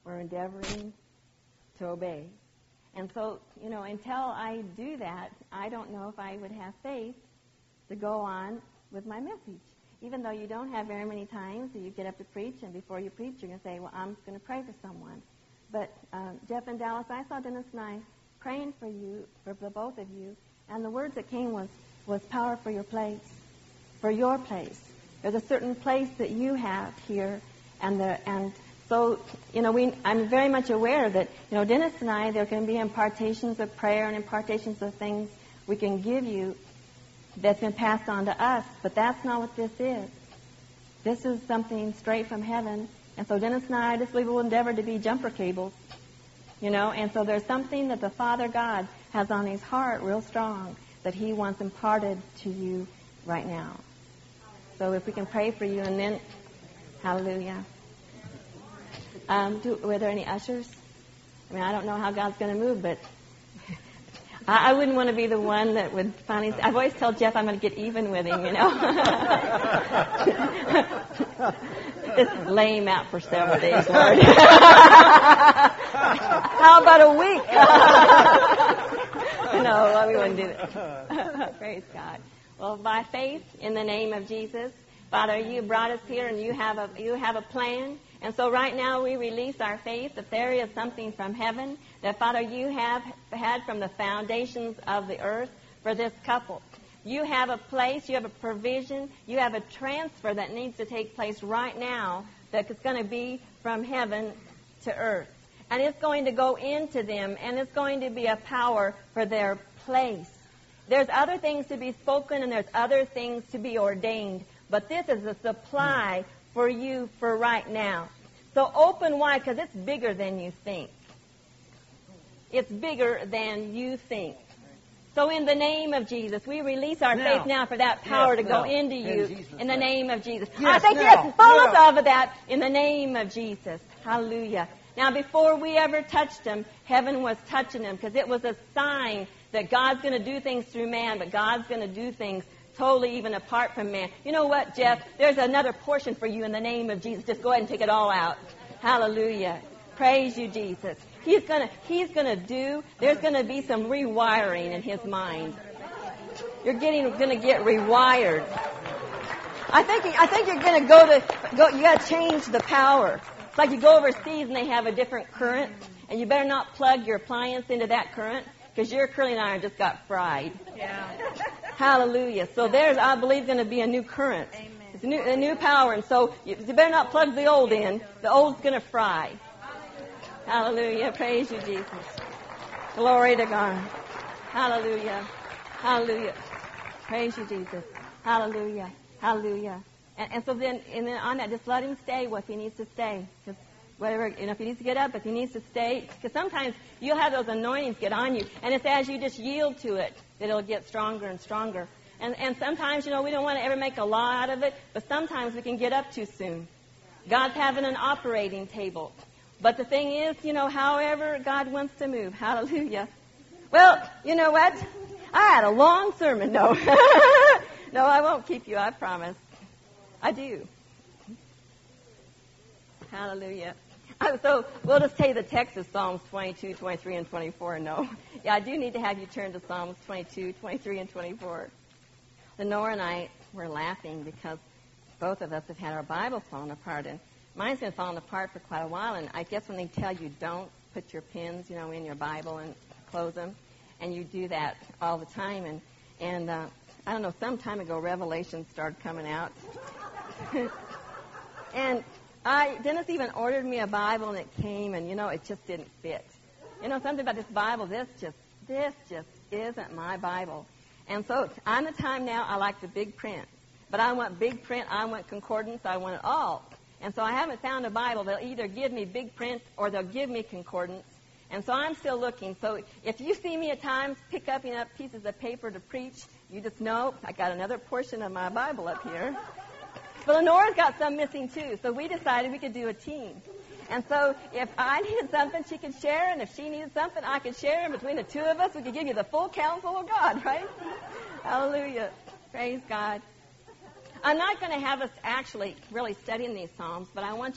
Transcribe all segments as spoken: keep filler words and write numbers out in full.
we're endeavoring to obey. And so, you know, until I do that, I don't know if I would have faith to go on with my message. Even though you don't have very many times that you get up to preach, and before you preach, you're going to say, well, I'm going to pray for someone. But uh, Jeff and Dallas, I saw Dennis and I praying for you, for the both of you, and the words that came was, was power for your place, for your place. There's a certain place that you have here, and the and so, you know, we I'm very much aware that, you know, Dennis and I, there can be impartations of prayer and impartations of things we can give you that's been passed on to us, but that's not what this is. This is something straight from heaven, and so Dennis and I, I just believe will endeavor to be jumper cables, you know, and so there's something that the Father God has on His heart real strong that He wants imparted to you right now. So if we can pray for you, and then, hallelujah. Um, do, were there any ushers? I mean, I don't know how God's going to move, but I, I wouldn't want to be the one that would finally... I've always told Jeff I'm going to get even with him, you know. Just lay him out for several days, Lord. How about a week? No, we wouldn't do that. Praise God. Well, by faith, in the name of Jesus, Father, you brought us here, and you have a you have a plan. And so right now we release our faith that there is something from heaven that, Father, you have had from the foundations of the earth for this couple. You have a place, you have a provision, you have a transfer that needs to take place right now that is going to be from heaven to earth. And it's going to go into them, and it's going to be a power for their place. There's other things to be spoken, and there's other things to be ordained. But this is a supply for you for right now. So open wide, because it's bigger than you think. It's bigger than you think. So in the name of Jesus, we release our now. faith now for that power yes, to go now. into you in, in the name of Jesus. Yes, I think now. yes, follow us now. off of that in the name of Jesus. Hallelujah. Now, before we ever touched them, heaven was touching them, because it was a sign that God's going to do things through man, but God's going to do things totally even apart from man. You know what, Jeff? There's another portion for you in the name of Jesus. Just go ahead and take it all out. Hallelujah. Praise you, Jesus. He's going to he's going to do, there's going to be some rewiring in his mind. You're getting going to get rewired. I think I think you're going to go to go you got to change the power. It's like you go overseas and they have a different current, and you better not plug your appliance into that current, because your curling iron just got fried. Yeah. Hallelujah. So there's, I believe, going to be a new current. Amen. It's a new, a new power. And so you, you better not plug the old in. The old's going to fry. Hallelujah. Praise you, Jesus. Glory to God. Hallelujah. Hallelujah. Praise you, Jesus. Hallelujah. Hallelujah. And, and so then, and then on that, just let him stay what he needs to stay. Just whatever, you know, if he needs to get up, if he needs to stay. Because sometimes you'll have those anointings get on you. And it's as you just yield to it that it'll get stronger and stronger. And and sometimes, you know, we don't want to ever make a law out of it, but sometimes we can get up too soon. God's having an operating table. But the thing is, you know, however God wants to move. Hallelujah. Well, you know what? I had a long sermon. No. No, I won't keep you, I promise. I do. Hallelujah. So we'll just say the text is Psalms twenty-two, twenty-three, and twenty-four. No. Yeah, I do need to have you turn to Psalms twenty-two, twenty-three, and twenty-four. Lenore and I were laughing because both of us have had our Bibles falling apart. And mine's been falling apart for quite a while. And I guess when they tell you don't put your pins, you know, in your Bible and close them, and you do that all the time. And, and uh, I don't know, some time ago, Revelation started coming out. and... I, Dennis even ordered me a Bible, and it came, and, you know, it just didn't fit. You know, something about this Bible, this just, this just isn't my Bible. And so I'm the time now, I like the big print. But I want big print, I want concordance, I want it all. And so I haven't found a Bible. They'll either give me big print or they'll give me concordance. And so I'm still looking. So if you see me at times pick up, you know, pieces of paper to preach, you just know I got another portion of my Bible up here. But Lenora's got some missing, too, so we decided we could do a team. And so if I needed something, she could share, and if she needed something, I could share, and between the two of us, we could give you the full counsel of God, right? Hallelujah. Praise God. I'm not going to have us actually really studying these Psalms, but I want you to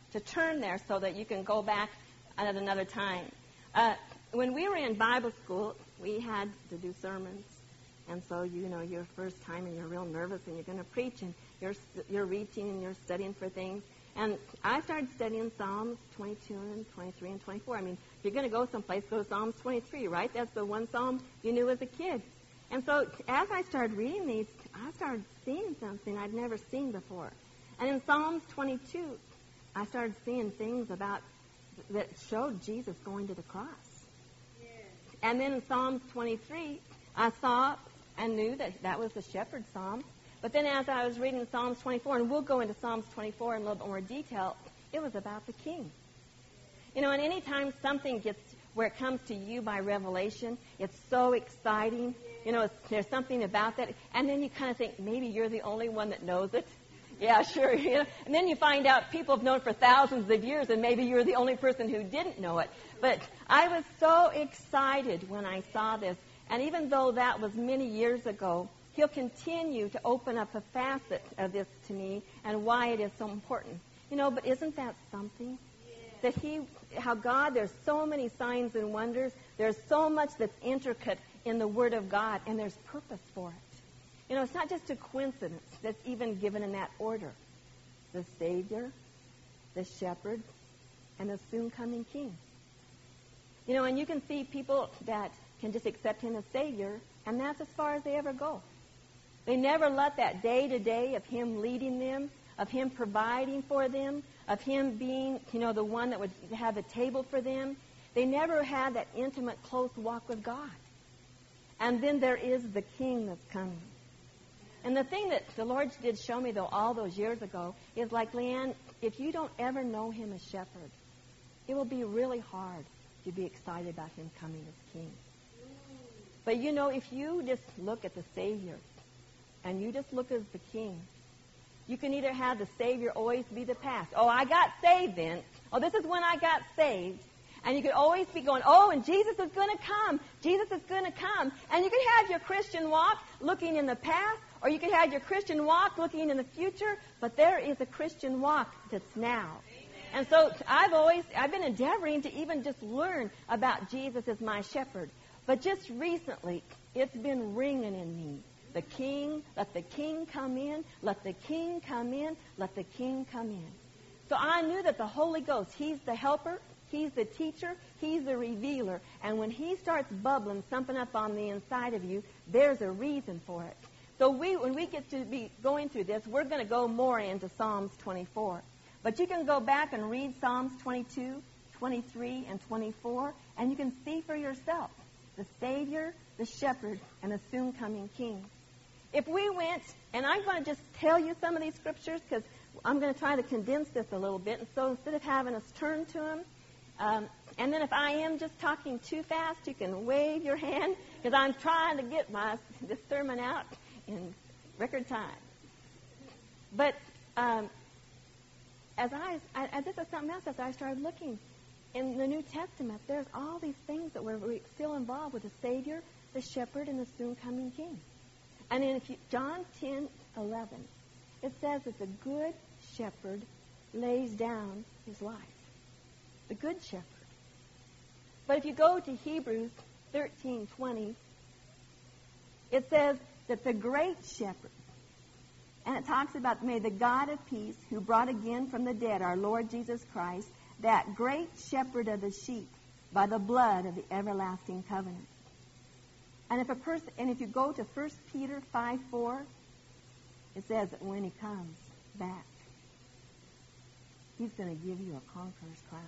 to turn there so that you can go back at another time. Uh, when we were in Bible school, we had to do sermons. And so, you know, your first time and you're real nervous and you're going to preach and you're you're reaching and you're studying for things. And I started studying Psalms twenty-two and twenty-three and twenty-four. I mean, if you're going to go someplace, go to Psalms twenty-three, right? That's the one psalm you knew as a kid. And so as I started reading these, I started seeing something I'd never seen before. And in Psalms twenty-two, I started seeing things about that showed Jesus going to the cross. Yeah. And then in Psalms twenty-three, I saw and knew that that was the shepherd psalm. But then as I was reading Psalms twenty-four, and we'll go into Psalms twenty-four in a little bit more detail, it was about the king. You know, and any time something gets, where it comes to you by revelation, it's so exciting. You know, it's, there's something about that. And then you kind of think, maybe you're the only one that knows it. Yeah, sure. You know? And then you find out people have known it for thousands of years, and maybe you're the only person who didn't know it. But I was so excited when I saw this. And even though that was many years ago, he'll continue to open up a facet of this to me and why it is so important. You know, but isn't that something? Yeah. That he, how God, there's so many signs and wonders. There's so much that's intricate in the Word of God, and there's purpose for it. You know, it's not just a coincidence that's even given in that order. The Savior, the Shepherd, and the soon-coming King. You know, and you can see people that can just accept him as Savior, and that's as far as they ever go. They never let that day-to-day of him leading them, of him providing for them, of him being, you know, the one that would have a table for them. They never had that intimate, close walk with God. And then there is the King that's coming. And the thing that the Lord did show me, though, all those years ago, is like, Leanne, if you don't ever know him as shepherd, it will be really hard to be excited about him coming as King. But, you know, if you just look at the Savior and you just look as the King, you can either have the Savior always be the past. Oh, I got saved then. Oh, this is when I got saved. And you could always be going, oh, and Jesus is going to come. Jesus is going to come. And you could have your Christian walk looking in the past, or you could have your Christian walk looking in the future, but there is a Christian walk that's now. And so I've always, I've been endeavoring to even just learn about Jesus as my shepherd. But just recently, it's been ringing in me. The King, let the King come in, let the King come in, let the King come in. So I knew that the Holy Ghost, he's the helper, he's the teacher, he's the revealer. And when he starts bubbling something up on the inside of you, there's a reason for it. So we, when we get to be going through this, we're going to go more into Psalms twenty-four. But you can go back and read Psalms twenty-two, twenty-three, and twenty-four, and you can see for yourself the Savior, the Shepherd, and the soon-coming King. If we went, and I'm going to just tell you some of these scriptures because I'm going to try to condense this a little bit, and so instead of having us turn to them, um, and then if I am just talking too fast, you can wave your hand because I'm trying to get my this sermon out in record time. But um, as I, I, this is something else as I started looking in the New Testament, there's all these things that were still involved with the Savior, the Shepherd, and the soon-coming King. And in John ten eleven, it says that the good shepherd lays down his life. The good shepherd. But if you go to Hebrews thirteen twenty, it says that the great shepherd, and it talks about, may the God of peace, who brought again from the dead our Lord Jesus Christ, that great shepherd of the sheep, by the blood of the everlasting covenant. And if a person, and if you go to First Peter five four, it says that when he comes back, he's going to give you a conqueror's crown.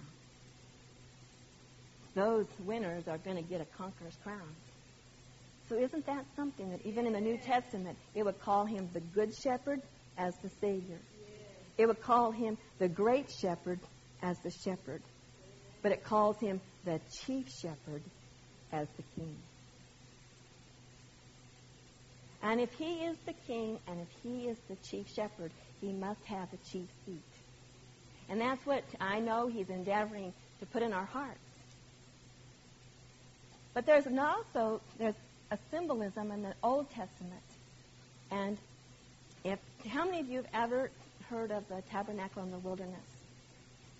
Those winners are going to get a conqueror's crown. So isn't that something that even in the New Testament, it would call him the good shepherd as the Savior. It would call him the great shepherd as the shepherd. But it calls him the chief shepherd as the King. And if he is the King and if he is the chief shepherd, he must have the chief seat. And that's what I know he's endeavoring to put in our hearts. But there's an also there's a symbolism in the Old Testament. And if how many of you have ever heard of the tabernacle in the wilderness?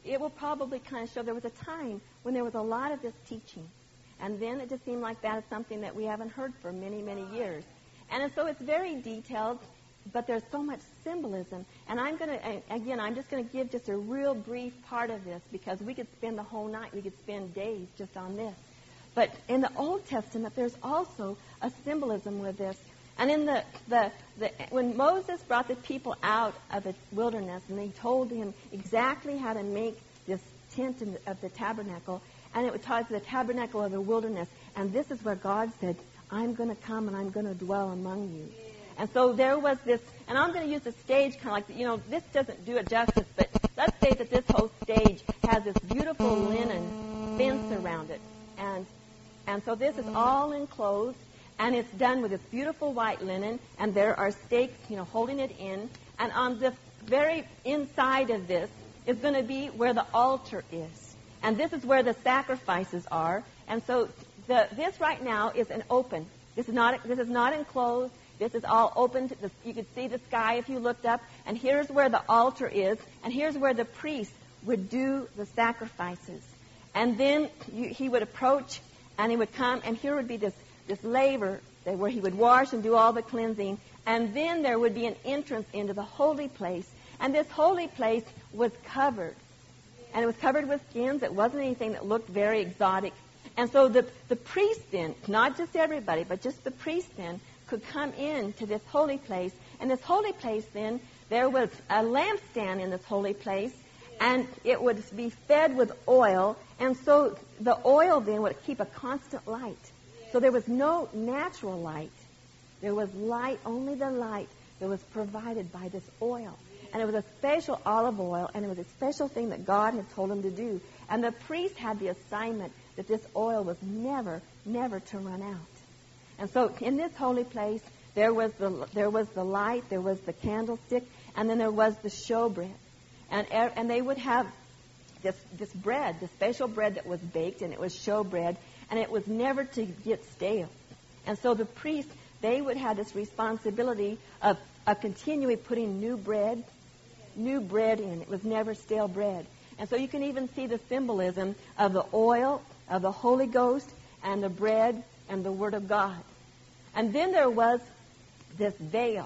it will probably kind of show there was a time when there was a lot of this teaching. And then it just seemed like that is something that we haven't heard for many, many years. And so it's very detailed, but there's so much symbolism. And I'm going to, again, I'm just going to give just a real brief part of this because we could spend the whole night, we could spend days just on this. But in the Old Testament, there's also a symbolism with this. And in the, the, the when Moses brought the people out of the wilderness, and he told him exactly how to make this tent in the, of the tabernacle, and it would tie to the tabernacle of the wilderness. And this is where God said, I'm going to come and I'm going to dwell among you. And so there was this, and I'm going to use the stage kind of like, you know, this doesn't do it justice, but let's say that this whole stage has this beautiful linen fence around it. And and so this is all enclosed, and it's done with this beautiful white linen, and there are stakes, you know, holding it in. And on the very inside of this is going to be where the altar is. And this is where the sacrifices are. And so the, this right now is an open. This is not this is not enclosed. This is all open. To the, you could see the sky if you looked up. And here's where the altar is. And here's where the priest would do the sacrifices. And then you, he would approach, and he would come, and here would be this, this laver where he would wash and do all the cleansing. And then there would be an entrance into the holy place. And this holy place was covered. And it was covered with skins. It wasn't anything that looked very exotic. And so the, the priest then, not just everybody, but just the priest then, could come in to this holy place. And this holy place then, there was a lampstand in this holy place, and it would be fed with oil. And so the oil then would keep a constant light. So there was no natural light. There was light, only the light that was provided by this oil. And it was a special olive oil, and it was a special thing that God had told him to do. And the priest had the assignment that this oil was never, never to run out. And so in this holy place, there was the there was the light, there was the candlestick, and then there was the showbread. And and they would have this this bread, the special bread that was baked, and it was showbread, and it was never to get stale. And so the priests, they would have this responsibility of, of continually putting new bread, new bread in. It was never stale bread. And so you can even see the symbolism of the oil, of the Holy Ghost, and the bread, and the Word of God. And then there was this veil.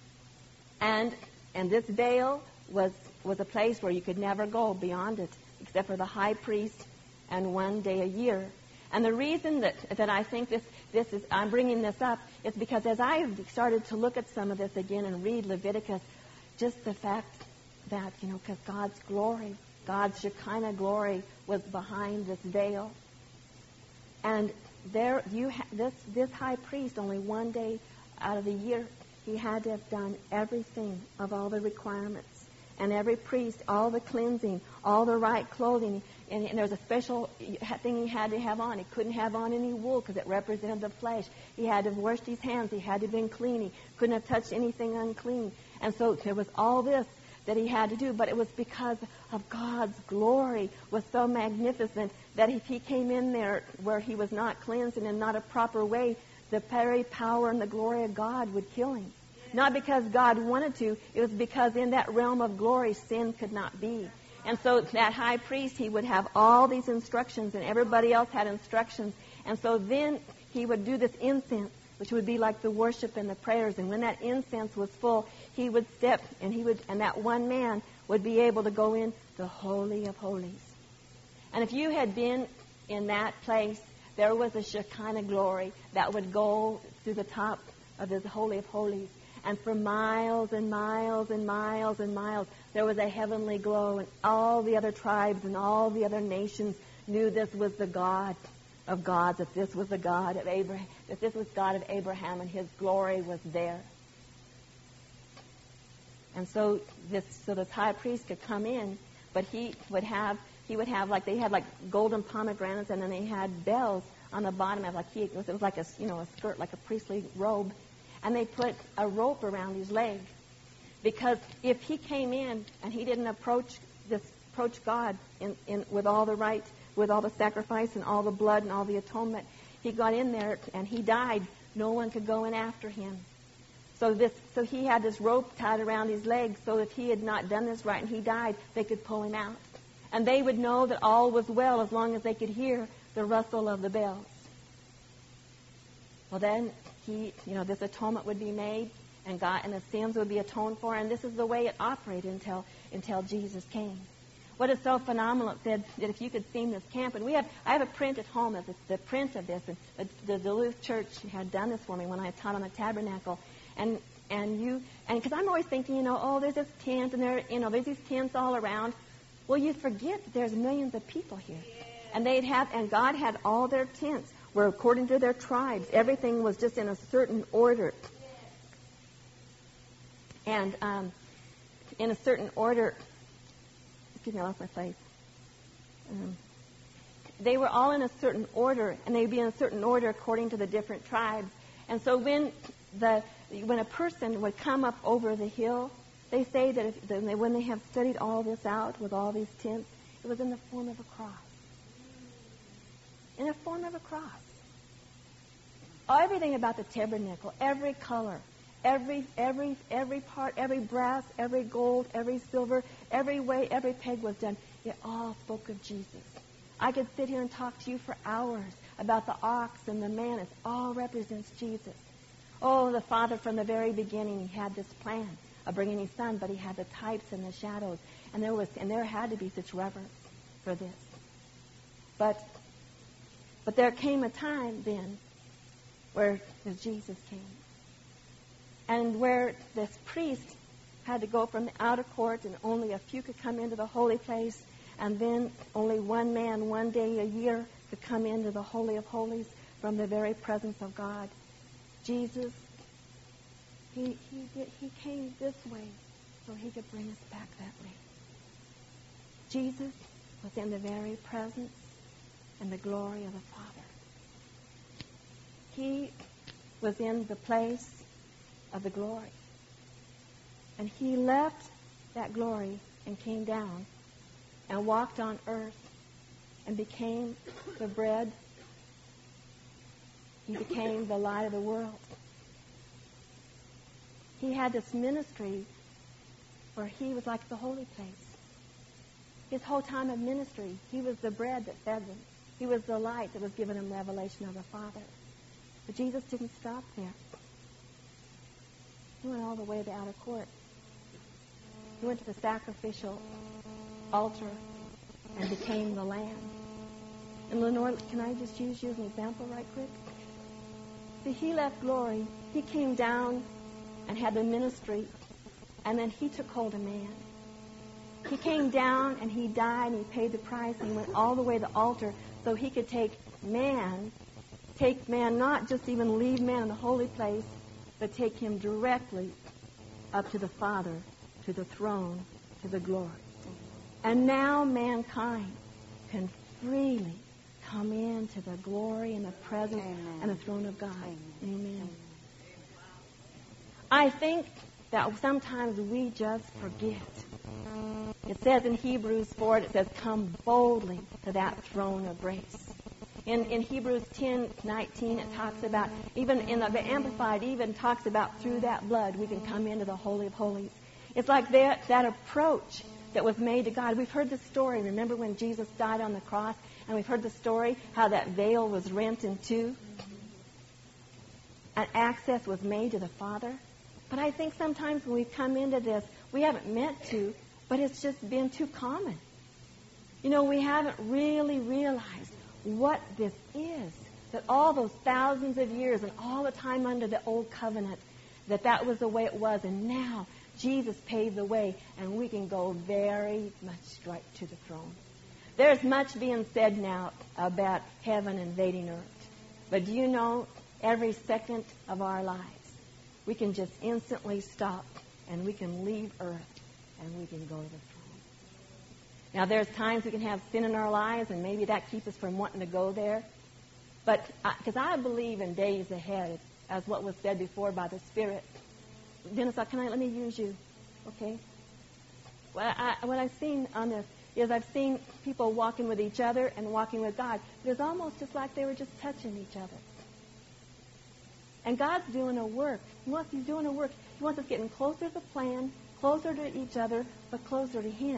And and this veil was, was a place where you could never go beyond it, except for the high priest and one day a year. And the reason that, that I think this, this is, I'm bringing this up is because as I started to look at some of this again and read Leviticus, just the fact that, you know, because God's glory, God's Shekinah glory was behind this veil. And there, you ha- this this high priest, only one day out of the year, he had to have done everything of all the requirements. And every priest, all the cleansing, all the right clothing. And, and there was a special thing he had to have on. He couldn't have on any wool because it represented the flesh. He had to have washed his hands. He had to have been clean. He couldn't have touched anything unclean. And so there was all this that he had to do, but it was because of God's glory was so magnificent that if he came in there where he was not cleansed and in not a proper way, the very power and the glory of God would kill him. Not because God wanted to, it was because in that realm of glory, sin could not be. And so that high priest, he would have all these instructions, and everybody else had instructions. And so then he would do this incense, which would be like the worship and the prayers. And when that incense was full, he would step, and he would, and that one man would be able to go in the Holy of Holies. And if you had been in that place, there was a Shekinah glory that would go through the top of the Holy of Holies. And for miles and miles and miles and miles, there was a heavenly glow, and all the other tribes and all the other nations knew this was the God of gods, that this was the God of Abraham, that this was God of Abraham, and his glory was there. And so this, so this high priest could come in, but he would have, he would have like they had like golden pomegranates, and then they had bells on the bottom of like he, it was, it was like a you know a skirt, like a priestly robe, and they put a rope around his leg, because if he came in and he didn't approach this approach God in, in with all the right, with all the sacrifice and all the blood and all the atonement, he got in there and he died. No one could go in after him. So this, so he had this rope tied around his leg, so if he had not done this right and he died, they could pull him out. And they would know that all was well as long as they could hear the rustle of the bells. Well, then he, you know, this atonement would be made, and God and the sins would be atoned for, and this is the way it operated until until Jesus came. What is so phenomenal? It said that if you could see this camp, and we have, I have a print at home of this, the print of this, and the Duluth Church had done this for me when I taught on the tabernacle, and and you, and because I'm always thinking, you know, oh, there's this tent, and there, you know, there's these tents all around. Well, you forget that there's millions of people here, and they'd have, and God had all their tents were according to their tribes. Everything was just in a certain order, and um, in a certain order. Excuse me, I lost my place. Um, they were all in a certain order, and they'd be in a certain order according to the different tribes. And so when the when a person would come up over the hill, they say that if, that when they have studied all this out with all these tents, it was in the form of a cross. In the form of a cross. Everything about the tabernacle, every color, Every, every, every part, every brass, every gold, every silver, every way, every peg was done. It all spoke of Jesus. I could sit here and talk to you for hours about the ox and the man. It all represents Jesus. Oh, the Father from the very beginning, he had this plan of bringing his Son, but he had the types and the shadows, and there was, and there had to be such reverence for this. But, but there came a time then where Jesus came. And where this priest had to go from the outer court, and only a few could come into the holy place, and then only one man one day a year could come into the Holy of Holies from the very presence of God. Jesus, he, he, did, he came this way so he could bring us back that way. Jesus was in the very presence and the glory of the Father. He was in the place of the glory. And he left that glory and came down and walked on earth and became the bread. He became the light of the world. He had this ministry where he was like the holy place. His whole time of ministry, he was the bread that fed them. He was the light that was giving them revelation of the Father. But Jesus didn't stop there. He went all the way to the outer court. He went to the sacrificial altar and became the Lamb. And Lenore, can I just use you as an example right quick? See, he left glory. He came down and had the ministry, and then he took hold of man. He came down and he died and he paid the price, and he went all the way to the altar so he could take man, take man, not just even leave man in the holy place, but take him directly up to the Father, to the throne, to the glory. And now mankind can freely come into the glory and the presence Amen. And the throne of God. Amen. Amen. I think that sometimes we just forget. It says in Hebrews four, it says, come boldly to that throne of grace. In, in Hebrews ten nineteen, it talks about, even in the, the Amplified, even talks about through that blood we can come into the Holy of Holies. It's like that, that approach that was made to God. We've heard the story. Remember when Jesus died on the cross? And we've heard the story how that veil was rent in two. And access was made to the Father. But I think sometimes when we come into this, we haven't meant to, but it's just been too common. You know, we haven't really realized what this is, that all those thousands of years and all the time under the old covenant, that that was the way it was, and now Jesus paved the way, and we can go very much straight to the throne. There's much being said now about heaven invading earth, but do you know, every second of our lives, we can just instantly stop, and we can leave earth, and we can go to the throne. Now, there's times we can have sin in our lives, and maybe that keeps us from wanting to go there. But because I, I believe in days ahead, as what was said before by the Spirit. Dennis, can I let me use you? Okay. Well, I, what I've seen on this is I've seen people walking with each other and walking with God. But it's almost just like they were just touching each other. And God's doing a work. He wants, he's doing a work. He wants us getting closer to the plan, closer to each other, but closer to Him.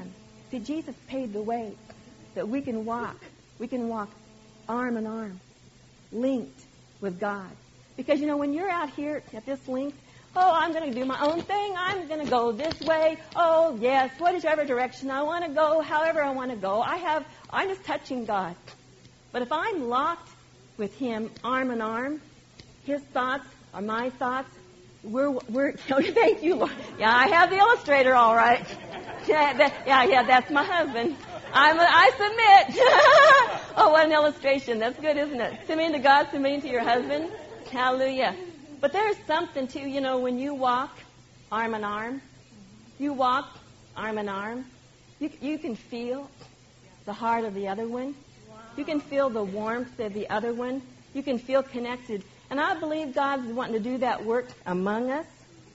See, Jesus paid the way that we can walk. We can walk arm in arm, linked with God. Because, you know, when you're out here at this length, oh, I'm going to do my own thing. I'm going to go this way. Oh, yes, whatever direction I want to go, however I want to go. I have, I'm just touching God. But if I'm locked with Him arm in arm, His thoughts are my thoughts. We're, we're, thank you, Lord. Yeah, I have the illustrator, all right. Yeah, that, yeah, yeah, that's my husband. I'm a, I submit. Oh, what an illustration. That's good, isn't it? Submitting to God, submitting to your husband. Hallelujah. But there's something, too, you know, when you walk arm in arm, you walk arm in arm, you, you can feel the heart of the other one. You can feel the warmth of the other one. You can feel connected. And I believe God's wanting to do that work among us.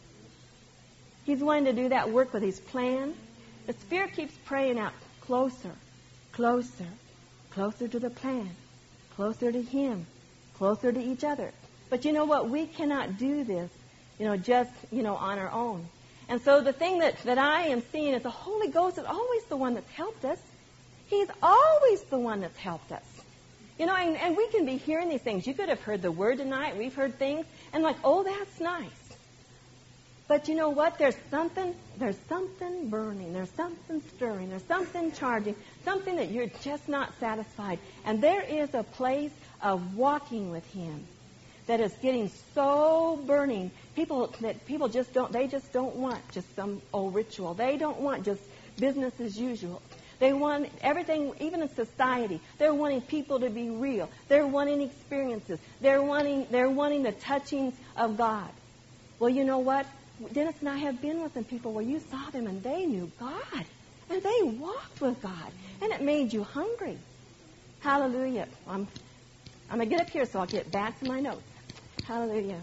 He's wanting to do that work with His plan. The Spirit keeps praying out, closer, closer, closer to the plan, closer to Him, closer to each other. But you know what? We cannot do this, you know, just, you know, on our own. And so the thing that, that I am seeing is the Holy Ghost is always the one that's helped us. He's always the one that's helped us. You know, and, and we can be hearing these things. You could have heard the Word tonight. We've heard things. And like, oh, that's nice. But you know what? There's something, there's something burning. There's something stirring. There's something charging. Something that you're just not satisfied. And there is a place of walking with Him that is getting so burning. People that people just don't, they just don't want just some old ritual. They don't want just business as usual. They want everything, even in society. They're wanting people to be real. They're wanting experiences. They're wanting, they're wanting the touchings of God. Well, you know what? Dennis and I have been with some people where you saw them and they knew God. And they walked with God. And it made you hungry. Hallelujah. I'm, I'm going to get up here so I'll get back to my notes. Hallelujah.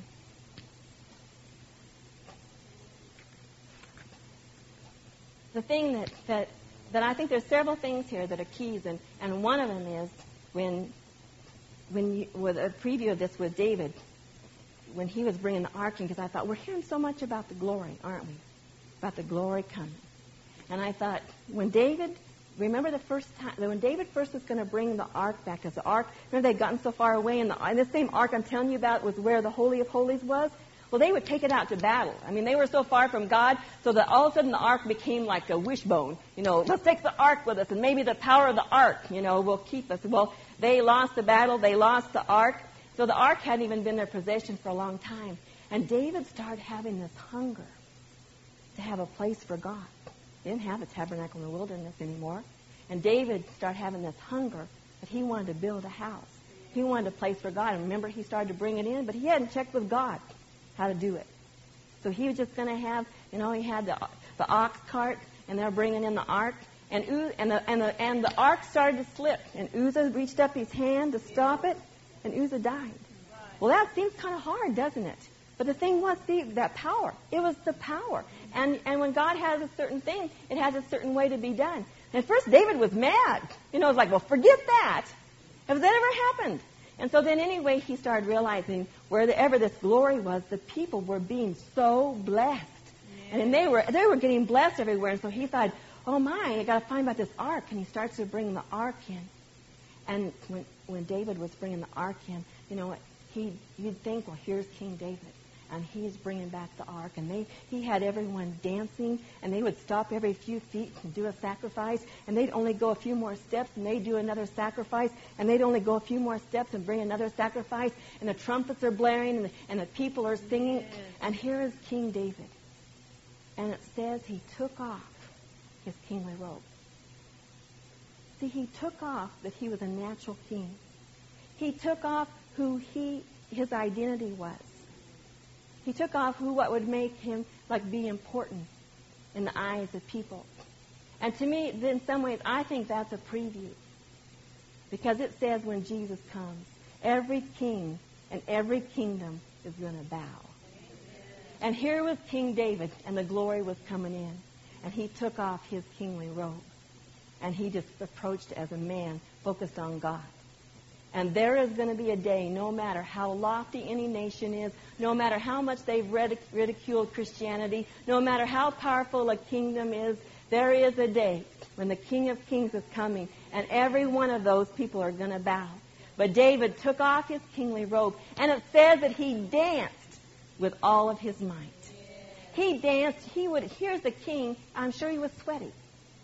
The thing that, that, that I think there's several things here that are keys, and, and one of them is when, when you, with a preview of this with David, when he was bringing the ark in, because I thought, we're hearing so much about the glory, aren't we? About the glory coming. And I thought, when David, remember the first time, when David first was going to bring the ark back, because the ark, remember they'd gotten so far away, and the, and the same ark I'm telling you about was where the Holy of Holies was? Well, they would take it out to battle. I mean, they were so far from God, so that all of a sudden the ark became like a wishbone. You know, let's take the ark with us, and maybe the power of the ark, you know, will keep us. Well, they lost the battle. They lost the ark. So the ark hadn't even been their possession for a long time. And David started having this hunger to have a place for God. He didn't have a tabernacle in the wilderness anymore. And David started having this hunger that he wanted to build a house. He wanted a place for God. And remember, he started to bring it in, but he hadn't checked with God how to do it. So he was just going to have, you know, he had the, the ox cart, and they're bringing in the ark. And, and, the, and, the, and the ark started to slip. And Uzzah reached up his hand to stop it. And Uzzah died. Well, that seems kind of hard, doesn't it? But the thing was, the, that power. It was the power. And and when God has a certain thing, it has a certain way to be done. And at first, David was mad. You know, it was like, well, forget that. Has that ever happened? And so then anyway, he started realizing wherever this glory was, the people were being so blessed. Yeah. And they were they were getting blessed everywhere. And so he thought, oh, my, I got to find about this ark. And he starts to bring the ark in. And when when David was bringing the ark in, you know, he you'd think, well, here's King David, and he's bringing back the ark, and they he had everyone dancing, and they would stop every few feet and do a sacrifice, and they'd only go a few more steps, and they'd do another sacrifice, and they'd only go a few more steps and bring another sacrifice, and the trumpets are blaring, and the, and the people are singing, yes. And here is King David, and it says he took off his kingly robe. See, he took off that he was a natural king. He took off who he, his identity was. He took off who what would make him like be important in the eyes of people. And to me, in some ways, I think that's a preview. Because it says when Jesus comes, every king and every kingdom is going to bow. And here was King David, and the glory was coming in. And he took off his kingly robe. And he just approached as a man focused on God. And there is going to be a day, no matter how lofty any nation is, no matter how much they've ridic- ridiculed Christianity, no matter how powerful a kingdom is, there is a day when the King of Kings is coming, and every one of those people are going to bow. But David took off his kingly robe, and it says that he danced with all of his might. He danced. He would. Here's the king. I'm sure he was sweaty.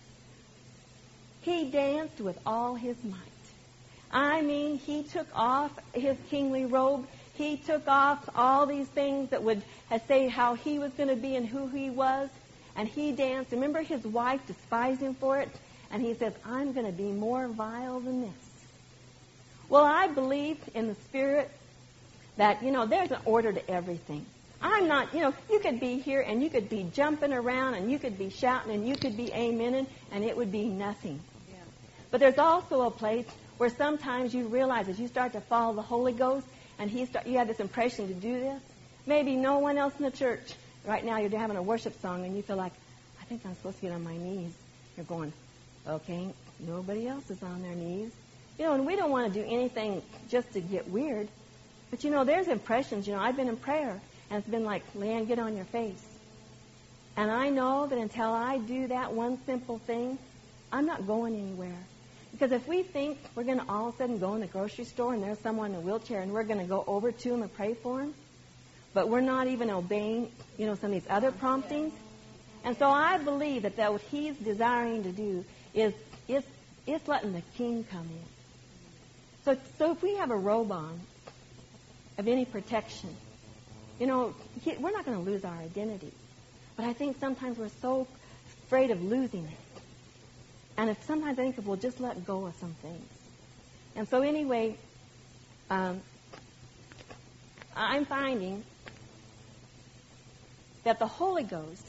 He danced with all his might. I mean, he took off his kingly robe. He took off all these things that would say how he was going to be and who he was. And he danced. Remember, his wife despised him for it. And he says, I'm going to be more vile than this. Well, I believe in the Spirit that, you know, there's an order to everything. I'm not, you know, you could be here and you could be jumping around and you could be shouting and you could be amening and it would be nothing. Yeah. But there's also a place where sometimes you realize as you start to follow the Holy Ghost and he start, you have this impression to do this. Maybe no one else in the church. Right now you're having a worship song and you feel like, I think I'm supposed to get on my knees. You're going, okay, nobody else is on their knees. You know, and we don't want to do anything just to get weird. But, you know, there's impressions. You know, I've been in prayer. And it's been like, Leanne, get on your face. And I know that until I do that one simple thing, I'm not going anywhere. Because if we think we're going to all of a sudden go in the grocery store and there's someone in a wheelchair and we're going to go over to him and pray for him, but we're not even obeying, you know, some of these other promptings. And so I believe that, that what he's desiring to do is, is, is letting the king come in. So, so if we have a robe on of any protection, you know, we're not going to lose our identity. But I think sometimes we're so afraid of losing it. And if sometimes I think if we'll just let go of some things. And so anyway, um, I'm finding that the Holy Ghost,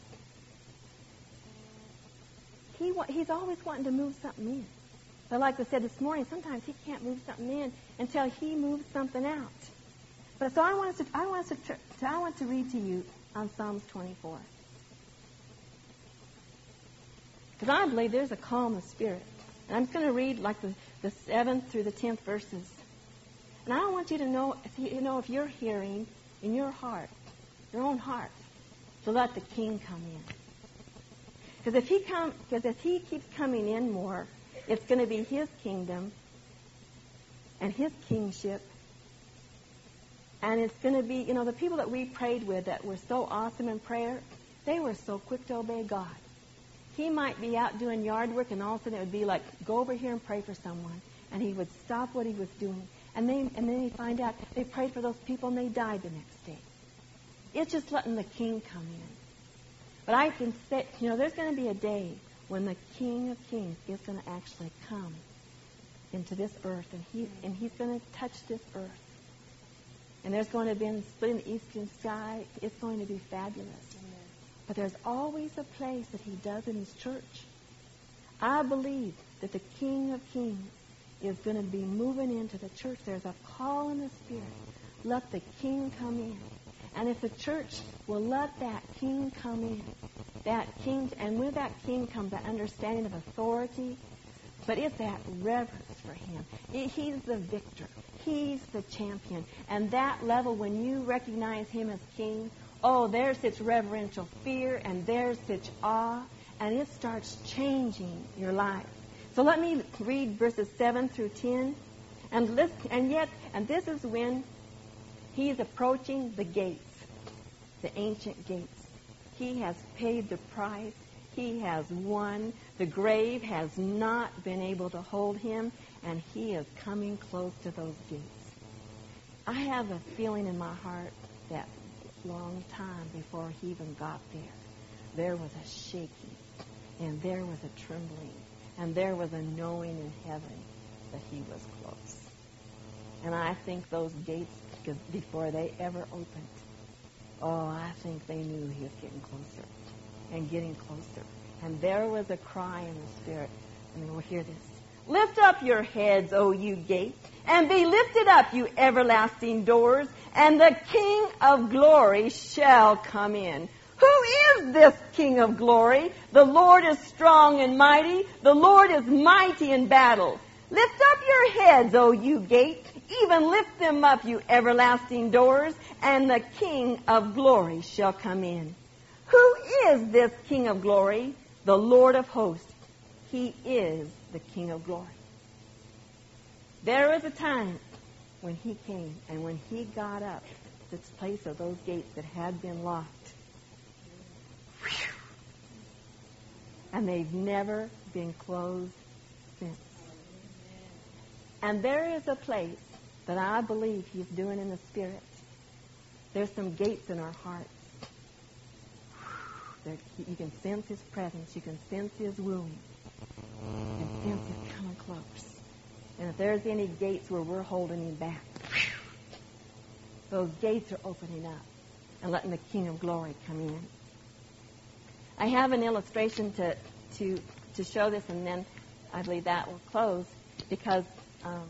he wa- he's always wanting to move something in. But like I said this morning, sometimes he can't move something in until he moves something out. But so I want to I want to so I want to read to you on Psalms twenty-four. Because I believe there's a calm of spirit. And I'm just going to read like the, the seventh through the tenth verses. And I want you to know if you, you know if you're hearing in your heart, your own heart, to let the king come in. Because if he come because if he keeps coming in more, it's going to be his kingdom and his kingship. And it's going to be, you know, the people that we prayed with that were so awesome in prayer, they were so quick to obey God. He might be out doing yard work, and all of a sudden it would be like, go over here and pray for someone. And he would stop what he was doing. And then, and then he'd find out they prayed for those people, and they died the next day. It's just letting the king come in. But I can say, you know, there's going to be a day when the King of Kings is going to actually come into this earth, and, he, and he's going to touch this earth. And there's going to be a split in the eastern sky. It's going to be fabulous. Amen. But there's always a place that he does in his church. I believe that the King of Kings is going to be moving into the church. There's a call in the Spirit. Let the King come in. And if the church will let that King come in, that King, and with that King comes that understanding of authority, but it's that reverence for him. He's the victor. He's the champion. And that level, when you recognize him as king, oh, there's such reverential fear, and there's such awe, and it starts changing your life. So let me read verses seven through ten. And, listen, and yet, and this is when he is approaching the gates, the ancient gates. He has paid the price. He has won. The grave has not been able to hold him, and he is coming close to those gates. I have a feeling in my heart that long time before he even got there, there was a shaking, and there was a trembling, and there was a knowing in heaven that he was close. And I think those gates, before they ever opened, oh, I think they knew he was getting closer and getting closer. And there was a cry in the Spirit, and we'll hear this. Lift up your heads, O you gates, and be lifted up, you everlasting doors, and the King of glory shall come in. Who is this King of glory? The Lord is strong and mighty. The Lord is mighty in battle. Lift up your heads, O you gates, even lift them up, you everlasting doors, and the King of glory shall come in. Who is this King of glory? the Lord of hosts. He is the King of glory. There was a time when he came, and when he got up to the place of those gates that had been locked. Whew. And they've never been closed since. And there is a place that I believe he's doing in the Spirit. There's some gates in our hearts. There, you can sense his presence. You can sense his wooing. You can sense him coming close. And if there's any gates where we're holding him back, those gates are opening up and letting the King of glory come in. I have an illustration to to to show this, and then I believe that will close, because um,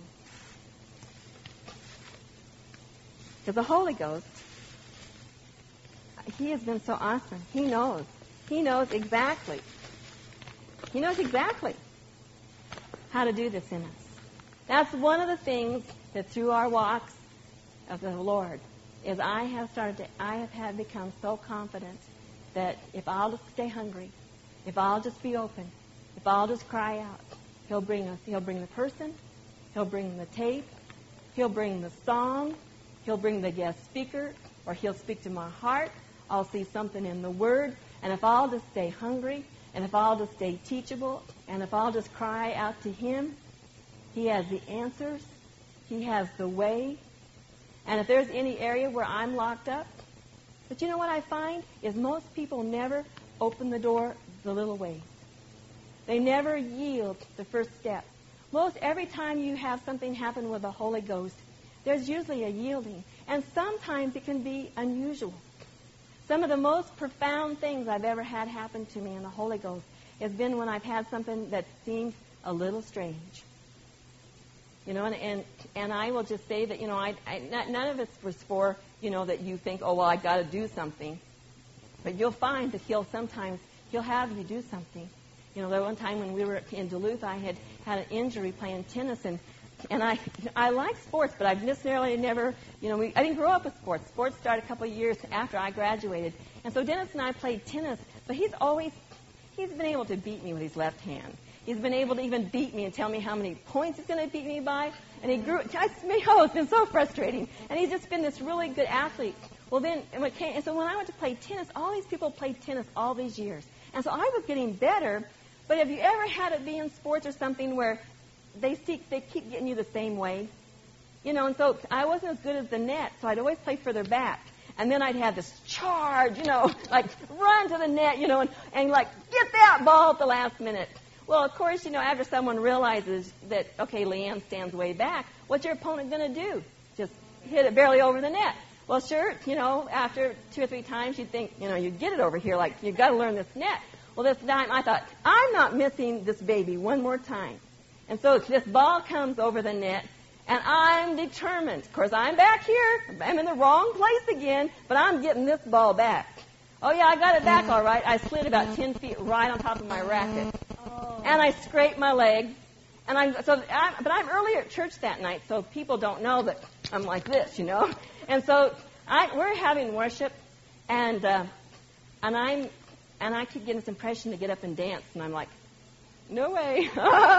because the Holy Ghost, he has been so awesome. He knows. He knows exactly. He knows exactly how to do this in us. That's one of the things that through our walks of the Lord is I have started to, I have had become so confident that if I'll just stay hungry, if I'll just be open, if I'll just cry out, he'll bring us, he'll bring the person, he'll bring the tape, he'll bring the song, he'll bring the guest speaker, or he'll speak to my heart. I'll see something in the Word, and if I'll just stay hungry, and if I'll just stay teachable, and if I'll just cry out to him, he has the answers, he has the way. And if there's any area where I'm locked up, but you know what I find is most people never open the door the little ways. They never yield the first step. Most every time you have something happen with the Holy Ghost, there's usually a yielding. And sometimes it can be unusual. Some of the most profound things I've ever had happen to me in the Holy Ghost has been when I've had something that seemed a little strange. You know, and and, and I will just say that, you know, I, I not, none of it was for, you know, that you think, oh, well, I got to do something. But you'll find that he'll sometimes, he'll have you do something. You know, there one time when we were in Duluth, I had had an injury playing tennis, and and I I like sports, but I've necessarily never, you know, we, I didn't grow up with sports. Sports started a couple of years after I graduated. And so Dennis and I played tennis, but he's always, he's been able to beat me with his left hand. He's been able to even beat me and tell me how many points he's going to beat me by. And he grew, I, oh, it's been so frustrating. And he's just been this really good athlete. Well, then, and, what came, and so when I went to play tennis, all these people played tennis all these years. And so I was getting better, but have you ever had it be in sports or something where they seek, they keep getting you the same way? You know, and so I wasn't as good as the net, so I'd always play further back. And then I'd have this charge, you know, like run to the net, you know, and, and like get that ball at the last minute. Well, of course, you know, after someone realizes that, okay, Leanne stands way back, what's your opponent going to do? Just hit it barely over the net. Well, sure, you know, after two or three times, you'd think, you know, you'd get it over here, like, you've got to learn this net. Well, this time I thought, I'm not missing this baby one more time. And so this ball comes over the net, and I'm determined. Of course, I'm back here. I'm in the wrong place again, but I'm getting this ball back. Oh, yeah, I got it back all right. I slid about ten feet right on top of my racket. And I scraped my leg. And I'm, so I, but I'm earlier at church that night, so people don't know that I'm like this, you know. And so I, we're having worship, and uh, and I'm and I keep getting this impression to get up and dance, and I'm like, no way,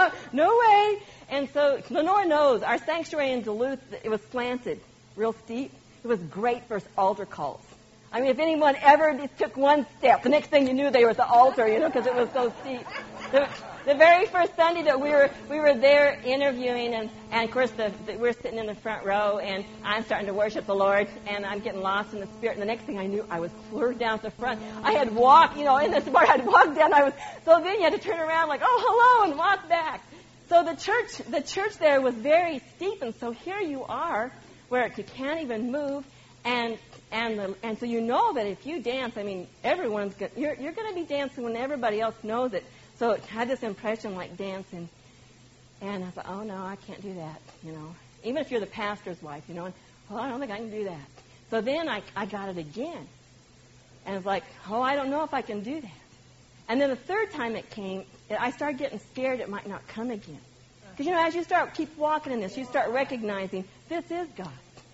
no way. And so Lenore knows our sanctuary in Duluth, it was slanted, real steep. It was great for altar calls. I mean, if anyone ever took one step, the next thing you knew they were at the altar, you know, because it was so steep. The, the very first Sunday that we were we were there interviewing, and, and of course the, the, we're sitting in the front row, and I'm starting to worship the Lord, and I'm getting lost in the Spirit. And the next thing I knew, I was clear down at the front. I had walked, you know, in this part, I'd walked down. I was so then you had to turn around like, oh, hello, and walk back. So the church, the church there was very steep, and so here you are, where you can't even move, and and the, and so you know that if you dance, I mean, everyone's good. You're you're going to be dancing when everybody else knows it. So it had this impression like dancing, and I thought, oh no, I can't do that. You know, even if you're the pastor's wife, you know, and, oh, I don't think I can do that. So then I I got it again, and it's like, oh, I don't know if I can do that. And then the third time it came, I started getting scared it might not come again. Because, you know, as you start keep walking in this, you start recognizing this is God.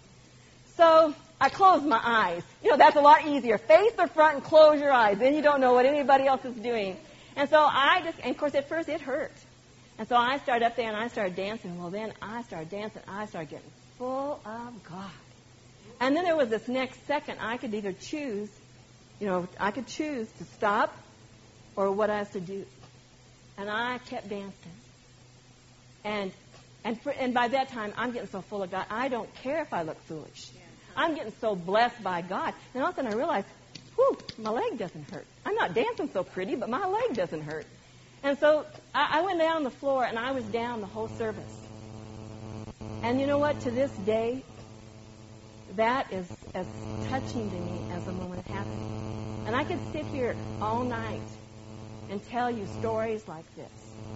So I closed my eyes. You know, that's a lot easier. Face the front and close your eyes. Then you don't know what anybody else is doing. And so I just, and of course at first it hurt. And so I started up there and I started dancing. Well, then I started dancing. I started getting full of God. And then there was this next second I could either choose, you know, I could choose to stop or what I was to do. And I kept dancing. And and for, and by that time, I'm getting so full of God, I don't care if I look foolish. I'm getting so blessed by God. And all of a sudden I realized, whew, my leg doesn't hurt. I'm not dancing so pretty, but my leg doesn't hurt. And so I, I went down on the floor, and I was down the whole service. And you know what? To this day, that is as touching to me as the moment it happened. And I could sit here all night and tell you stories like this.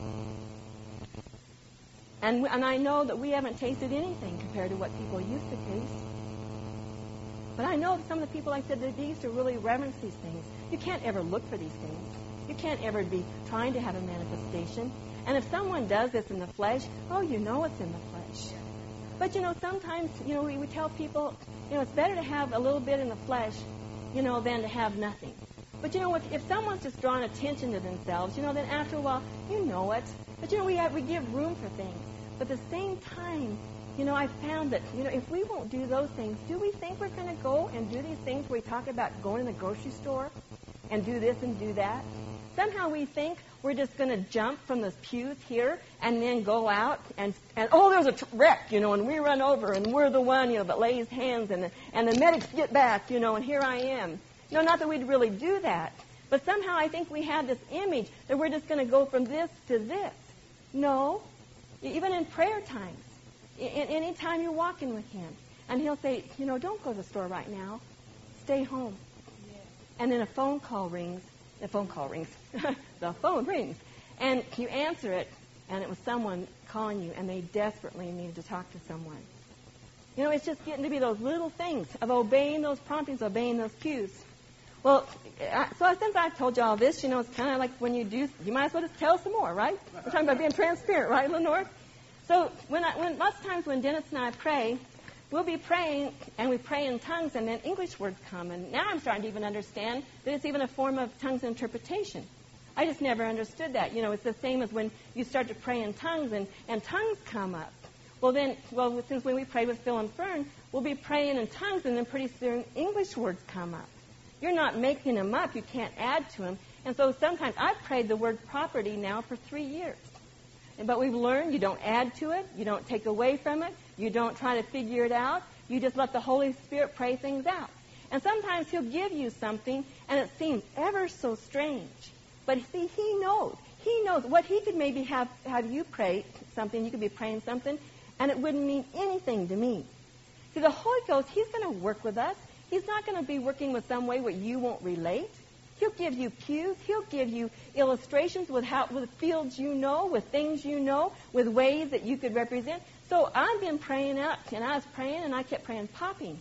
And, and I know that we haven't tasted anything compared to what people used to taste. But I know that some of the people, like I said, they used to really reverence these things. You can't ever look for these things. You can't ever be trying to have a manifestation. And if someone does this in the flesh, oh, you know it's in the flesh. But, you know, sometimes, you know, we, we tell people, you know, it's better to have a little bit in the flesh, you know, than to have nothing. But, you know, if, if someone's just drawing attention to themselves, you know, then after a while, you know it. But, you know, we have, we give room for things. But at the same time, you know, I found that, you know, if we won't do those things, do we think we're going to go and do these things where we talk about going to the grocery store and do this and do that? Somehow we think we're just going to jump from the pews here and then go out and, and oh, there's a wreck, you know, and we run over and we're the one, you know, that lays hands and the, and the medics get back, you know, and here I am. No, not that we'd really do that, but somehow I think we have this image that we're just going to go from this to this. No, even in prayer times, any time you're walking with him, and he'll say, you know, don't go to the store right now. Stay home. Yeah. And then a phone call rings. The phone call rings. The phone rings. And you answer it, and it was someone calling you, and they desperately needed to talk to someone. You know, it's just getting to be those little things of obeying those promptings, obeying those cues. Well, so since I've told you all this, you know, it's kind of like when you do, you might as well just tell some more, right? We're talking about being transparent, right, Lenore? So when, I, when most times when Dennis and I pray, we'll be praying, and we pray in tongues, and then English words come. And now I'm starting to even understand that it's even a form of tongues interpretation. I just never understood that. You know, it's the same as when you start to pray in tongues, and, and tongues come up. Well, then, well, since when we pray with Phil and Fern, we'll be praying in tongues, and then pretty soon English words come up. You're not making them up. You can't add to them. And so sometimes I've prayed the word property now for three years. But we've learned you don't add to it. You don't take away from it. You don't try to figure it out. You just let the Holy Spirit pray things out. And sometimes he'll give you something, and it seems ever so strange. But see, he knows. He knows what he could maybe have, have you pray something. You could be praying something, and it wouldn't mean anything to me. See, the Holy Ghost, he's going to work with us. He's not going to be working with some way where you won't relate. He'll give you cues. He'll give you illustrations with how, with fields you know, with things you know, with ways that you could represent. So I've been praying out, and I was praying, and I kept praying popping.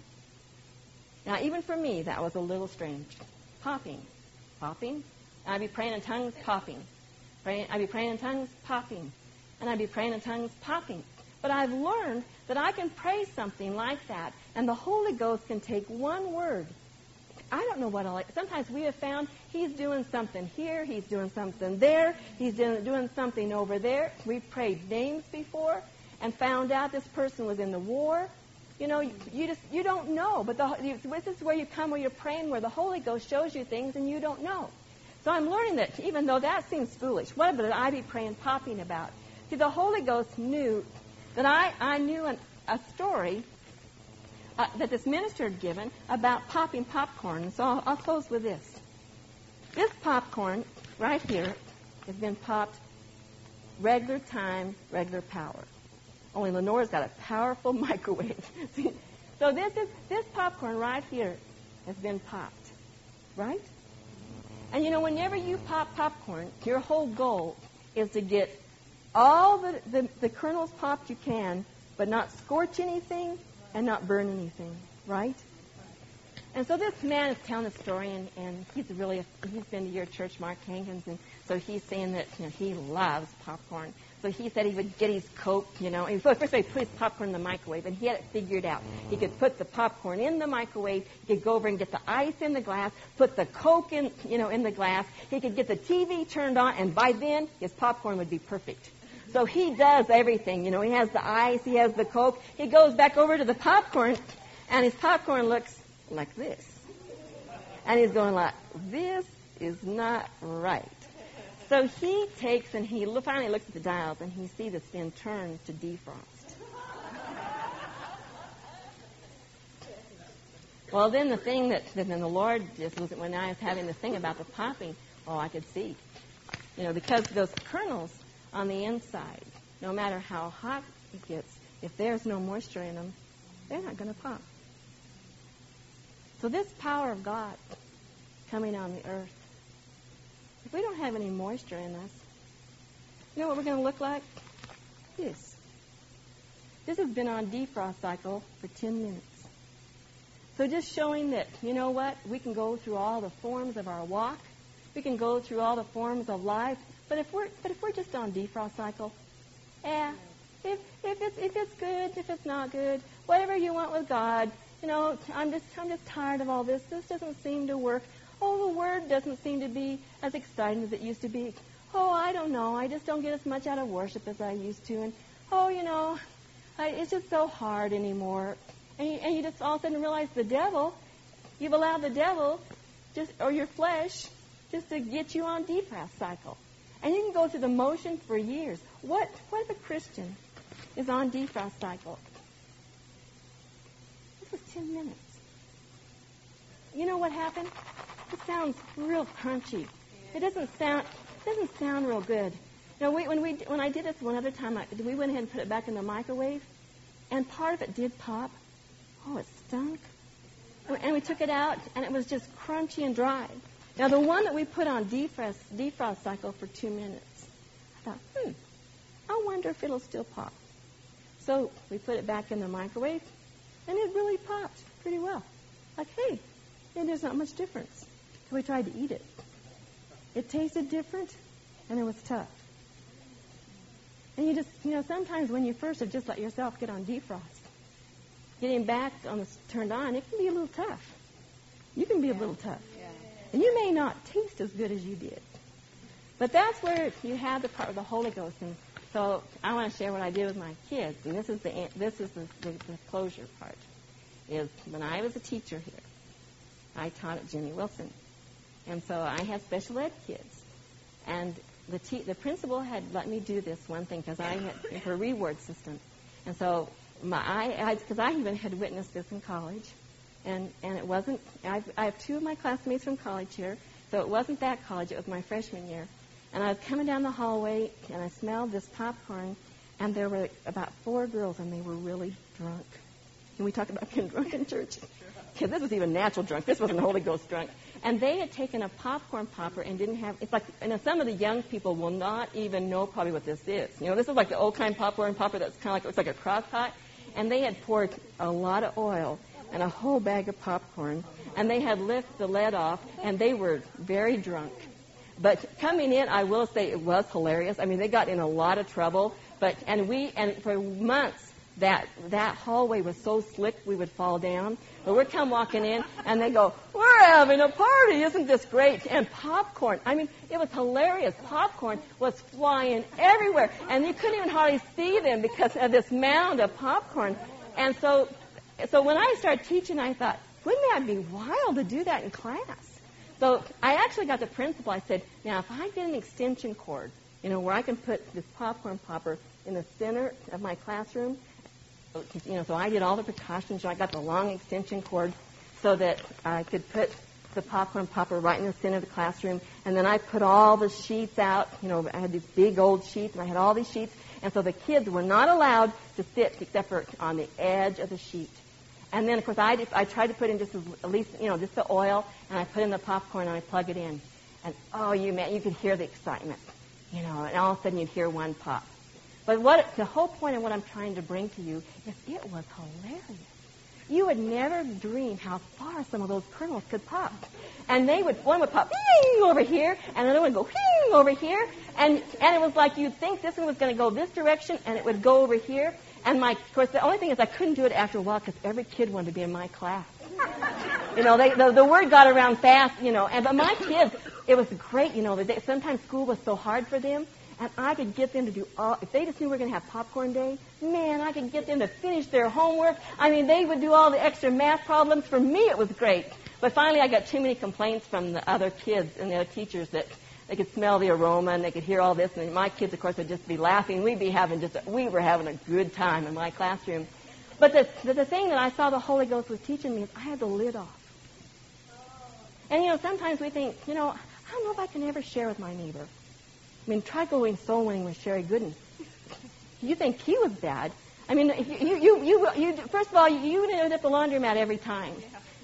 Now, even for me, that was a little strange. Popping. Popping. And I'd be praying in tongues, popping. Praying, I'd be praying in tongues, popping. And I'd be praying in tongues, popping. But I've learned that I can pray something like that, and the Holy Ghost can take one word. I don't know what I like. Sometimes we have found he's doing something here, he's doing something there, he's doing, doing something over there. We've prayed names before and found out this person was in the war. You know, you, you just you don't know. But the, you, this is where you come where you're praying, where the Holy Ghost shows you things and you don't know. So I'm learning that even though that seems foolish, what would I be praying popping about? See, the Holy Ghost knew that I, I knew an, a story Uh, that this minister had given about popping popcorn. So I'll, I'll close with this. This popcorn right here has been popped regular time, regular power. Only Lenore's got a powerful microwave. See? So this is this popcorn right here has been popped, right? And you know, whenever you pop popcorn, your whole goal is to get all the, the, the kernels popped you can, but not scorch anything and not burn anything, right? And so this man is telling a story, and, and he's really, a, he's been to your church, Mark Hankins, and so he's saying that, you know, he loves popcorn. So he said he would get his Coke, you know. And so first he put his popcorn in the microwave, and he had it figured out. He could put the popcorn in the microwave. He could go over and get the ice in the glass, put the Coke in, you know, in the glass. He could get the T V turned on, and by then his popcorn would be perfect. So he does everything, you know. He has the ice, he has the Coke. He goes back over to the popcorn, and his popcorn looks like this. And he's going like, this is not right. So he takes and he finally looks at the dials, and he sees it's been turned to defrost. Well, then the thing that then the Lord just was, when I was having the thing about the popping, oh, I could see. You know, because those kernels on the inside, no matter how hot it gets, if there's no moisture in them, they're not going to pop. So this power of God coming on the earth, if we don't have any moisture in us, you know what we're going to look like? This. This has been on defrost cycle for ten minutes. So just showing that, you know what, we can go through all the forms of our walk. We can go through all the forms of life. But if we're but if we're just on defrost cycle, yeah, if if it's if it's good, if it's not good, whatever you want with God, you know, I'm just I'm just tired of all this. This doesn't seem to work. Oh, the Word doesn't seem to be as exciting as it used to be. Oh, I don't know. I just don't get as much out of worship as I used to. And, oh, you know, I, it's just so hard anymore. And you, and you just all of a sudden realize the devil, you've allowed the devil, just or your flesh, just to get you on defrost cycle. And you can go through the motion for years. What, what if a Christian is on defrost cycle? This was ten minutes. You know what happened? It sounds real crunchy. It doesn't sound it doesn't sound real good. You know, we, when we when I did this one other time, I, we went ahead and put it back in the microwave, and part of it did pop. Oh, it stunk. And we took it out, and it was just crunchy and dry. Now, the one that we put on defrost defrost cycle for two minutes, I thought, hmm, I wonder if it'll still pop. So we put it back in the microwave, and it really popped pretty well. Like, hey, and there's not much difference. So we tried to eat it. It tasted different, and it was tough. And you just, you know, sometimes when you first have just let yourself get on defrost, getting back on the turned on, it can be a little tough. You can be a little tough. And you may not taste as good as you did. But that's where you have the part of the Holy Ghost. And so I want to share what I did with my kids. And this is the this is the, the, the closure part. Is when I was a teacher here, I taught at Jimmy Wilson. And so I had special ed kids. And the te- the principal had let me do this one thing because I had her reward system. And so my I because I, I even had witnessed this in college. And and it wasn't, I've, I have two of my classmates from college here, so it wasn't that college, it was my freshman year. And I was coming down the hallway, and I smelled this popcorn, and there were about four girls, and they were really drunk. Can we talk about getting drunk in church? Because this was even natural drunk. This wasn't Holy Ghost drunk. And they had taken a popcorn popper and didn't have, it's like, you know, some of the young people will not even know probably what this is. You know, this is like the old-time popcorn popper that's kind of like, looks like a crock pot. And they had poured a lot of oil and a whole bag of popcorn, and they had lifted the lid off, and they were very drunk. But coming in, I will say it was hilarious. I mean, they got in a lot of trouble, but and we and for months that that hallway was so slick we would fall down. But we'd come walking in, and they go, "We're having a party! Isn't this great?" And popcorn. I mean, it was hilarious. Popcorn was flying everywhere, and you couldn't even hardly see them because of this mound of popcorn. And so. So when I started teaching, I thought, wouldn't that be wild to do that in class? So I actually got the principal. I said, now, if I get an extension cord, you know, where I can put this popcorn popper in the center of my classroom, you know, so I did all the precautions. I got the long extension cord so that I could put the popcorn popper right in the center of the classroom. And then I put all the sheets out. You know, I had these big old sheets, and I had all these sheets. And so the kids were not allowed to sit except for on the edge of the sheet. And then, of course, I, I tried to put in just at least, you know, just the oil, and I put in the popcorn, and I plug it in. And, oh, you man, you could hear the excitement, you know, and all of a sudden you'd hear one pop. But what the whole point of what I'm trying to bring to you is it was hilarious. you would never dream how far some of those kernels could pop. And they would, one would pop whee, over here, and another would go whee, over here. And, and it was like you'd think this one was going to go this direction, and it would go over here. And my, of course, the only thing is I couldn't do it after a while because every kid wanted to be in my class. You know, they, the, the word got around fast, you know. And but my kids, it was great, you know. That they, sometimes school was so hard for them, and I could get them to do all. If they just knew we were going to have popcorn day, man, I could get them to finish their homework. I mean, they would do all the extra math problems. For me, it was great. But finally, I got too many complaints from the other kids and the other teachers that they could smell the aroma and they could hear all this. And my kids, of course, would just be laughing. We'd be having just, a, we were having a good time in my classroom. But the, the, the thing that I saw the Holy Ghost was teaching me is I had the lid off. And, you know, sometimes we think, you know, I don't know if I can ever share with my neighbor. I mean, try going soul winning with Sherry Gooden. You think he was bad. I mean, you, you, you, you, first of all, you, you would end at the laundromat every time.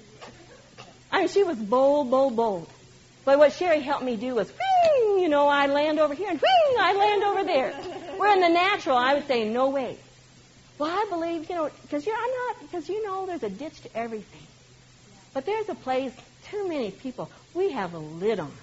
I mean, she was bold, bold, bold. But what Sherry helped me do was, whee, you know, I land over here, and whee, I land over there. Where in the natural, I would say, no way. Well, I believe, you know, because you're I'm not, because you know there's a ditch to everything. But there's a place, too many people, we have a lid on.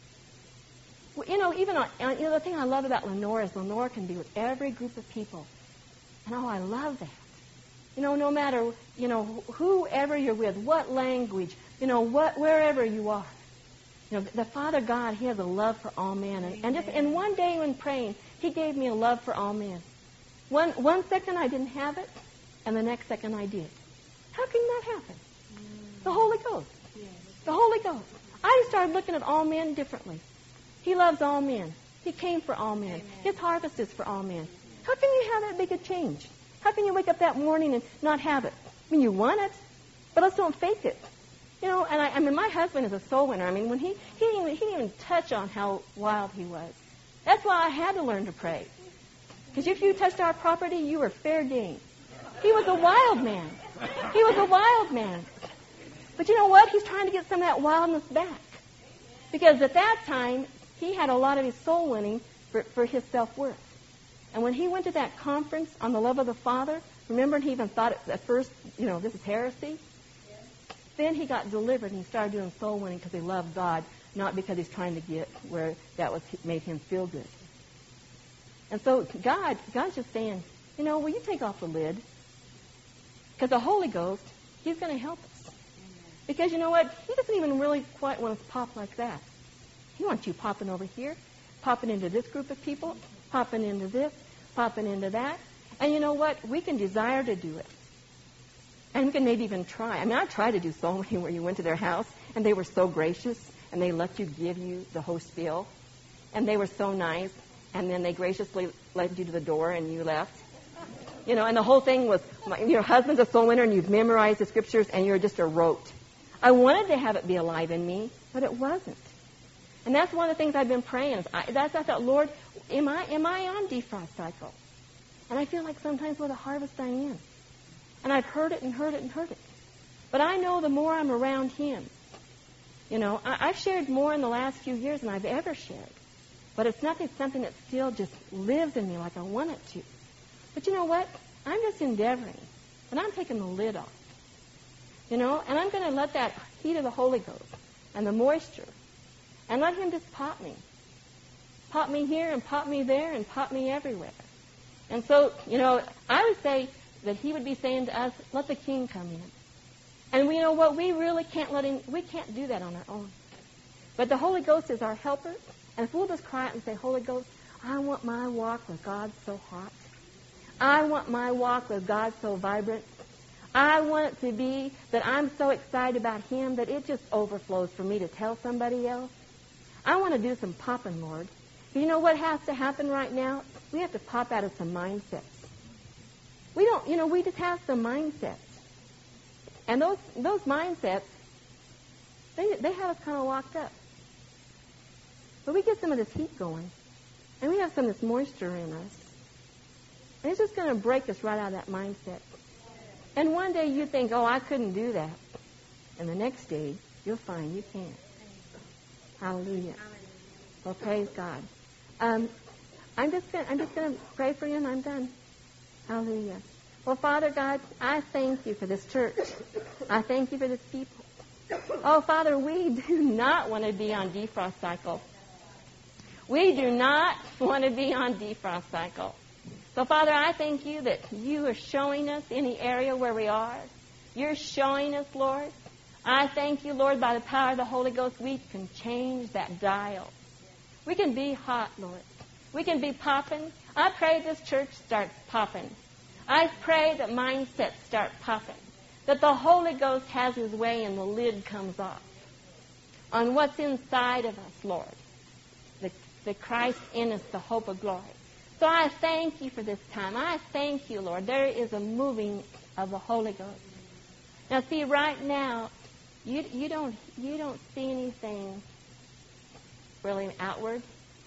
Well, you know, even on, you know, the thing I love about Lenore is Lenore can be with every group of people. And oh, I love that. You know, no matter, you know, whoever you're with, what language, you know, what, wherever you are. You know, the Father God, He has a love for all men. And, and just in one day when praying, He gave me a love for all men. One, one second I didn't have it, and the next second I did. How can that happen? The Holy Ghost. The Holy Ghost. I started looking at all men differently. He loves all men. He came for all men. His harvest is for all men. How can you have that big a change? How can you wake up that morning and not have it? I mean, you want it, but let's don't fake it. You know, and I, I mean, my husband is a soul winner. I mean, when he, he, didn't even, he didn't even touch on how wild he was. That's why I had to learn to pray. Because if you touched our property, you were fair game. He was a wild man. He was a wild man. But you know what? He's trying to get some of that wildness back. Because at that time, he had a lot of his soul winning for, for his self-worth. And when he went to that conference on the love of the Father, remember he even thought at first, you know, this is heresy? Yes. Then he got delivered and he started doing soul winning because he loved God, not because he's trying to get where that was made him feel good. And so God, God's just saying, you know, will you take off the lid? Because the Holy Ghost, He's going to help us. Because you know what? He doesn't even really quite want us to pop like that. He wants you popping over here, popping into this group of people, popping into this, popping into that. And you know what? We can desire to do it. And we can maybe even try. I mean, I tried to do soul winning where you went to their house, and they were so gracious, and they let you give you the host bill. And they were so nice, and then they graciously led you to the door, and you left. You know, and the whole thing was, your husband's a soul winner, and you've memorized the scriptures, and you're just a rote. I wanted to have it be alive in me, but it wasn't. And that's one of the things I've been praying. Is I, that's I thought, Lord, am I am I on defrost cycle? And I feel like sometimes with a harvest I am. And I've heard it and heard it and heard it. But I know the more I'm around Him. You know, I, I've shared more in the last few years than I've ever shared. But it's nothing something that still just lives in me like I want it to. But you know what? I'm just endeavoring. And I'm taking the lid off. You know, and I'm going to let that heat of the Holy Ghost and the moisture and let Him just pop me. Pop me here and pop me there and pop me everywhere. And so, you know, I would say that He would be saying to us, let the King come in. And we know what? We really can't let Him, we can't do that on our own. But the Holy Ghost is our helper. And if we'll just cry out and say, Holy Ghost, I want my walk with God so hot. I want my walk with God so vibrant. I want it to be that I'm so excited about Him that it just overflows for me to tell somebody else. I want to do some popping, Lord. You know what has to happen right now? We have to pop out of some mindsets. We don't, you know, we just have some mindsets. And those those mindsets, they they have us kind of locked up. But we get some of this heat going, and we have some of this moisture in us. And it's just going to break us right out of that mindset. And one day you think, oh, I couldn't do that. And the next day, you'll find you can. Hallelujah. Well, praise God. Um, I'm just going I'm just going to pray for you, and I'm done. Hallelujah. Well, Father God, I thank you for this church. I thank you for this people. Oh, Father, we do not want to be on defrost cycle. We do not want to be on defrost cycle. So, Father, I thank you that you are showing us any area where we are. You're showing us, Lord. I thank you, Lord, by the power of the Holy Ghost, we can change that dial. We can be hot, Lord. We can be popping. I pray this church starts popping. I pray that mindsets start popping. That the Holy Ghost has his way and the lid comes off on what's inside of us, Lord. The, the Christ in us, the hope of glory. So I thank you for this time. I thank you, Lord. There is a moving of the Holy Ghost. Now, see, right now, you you don't you don't see anything really outward,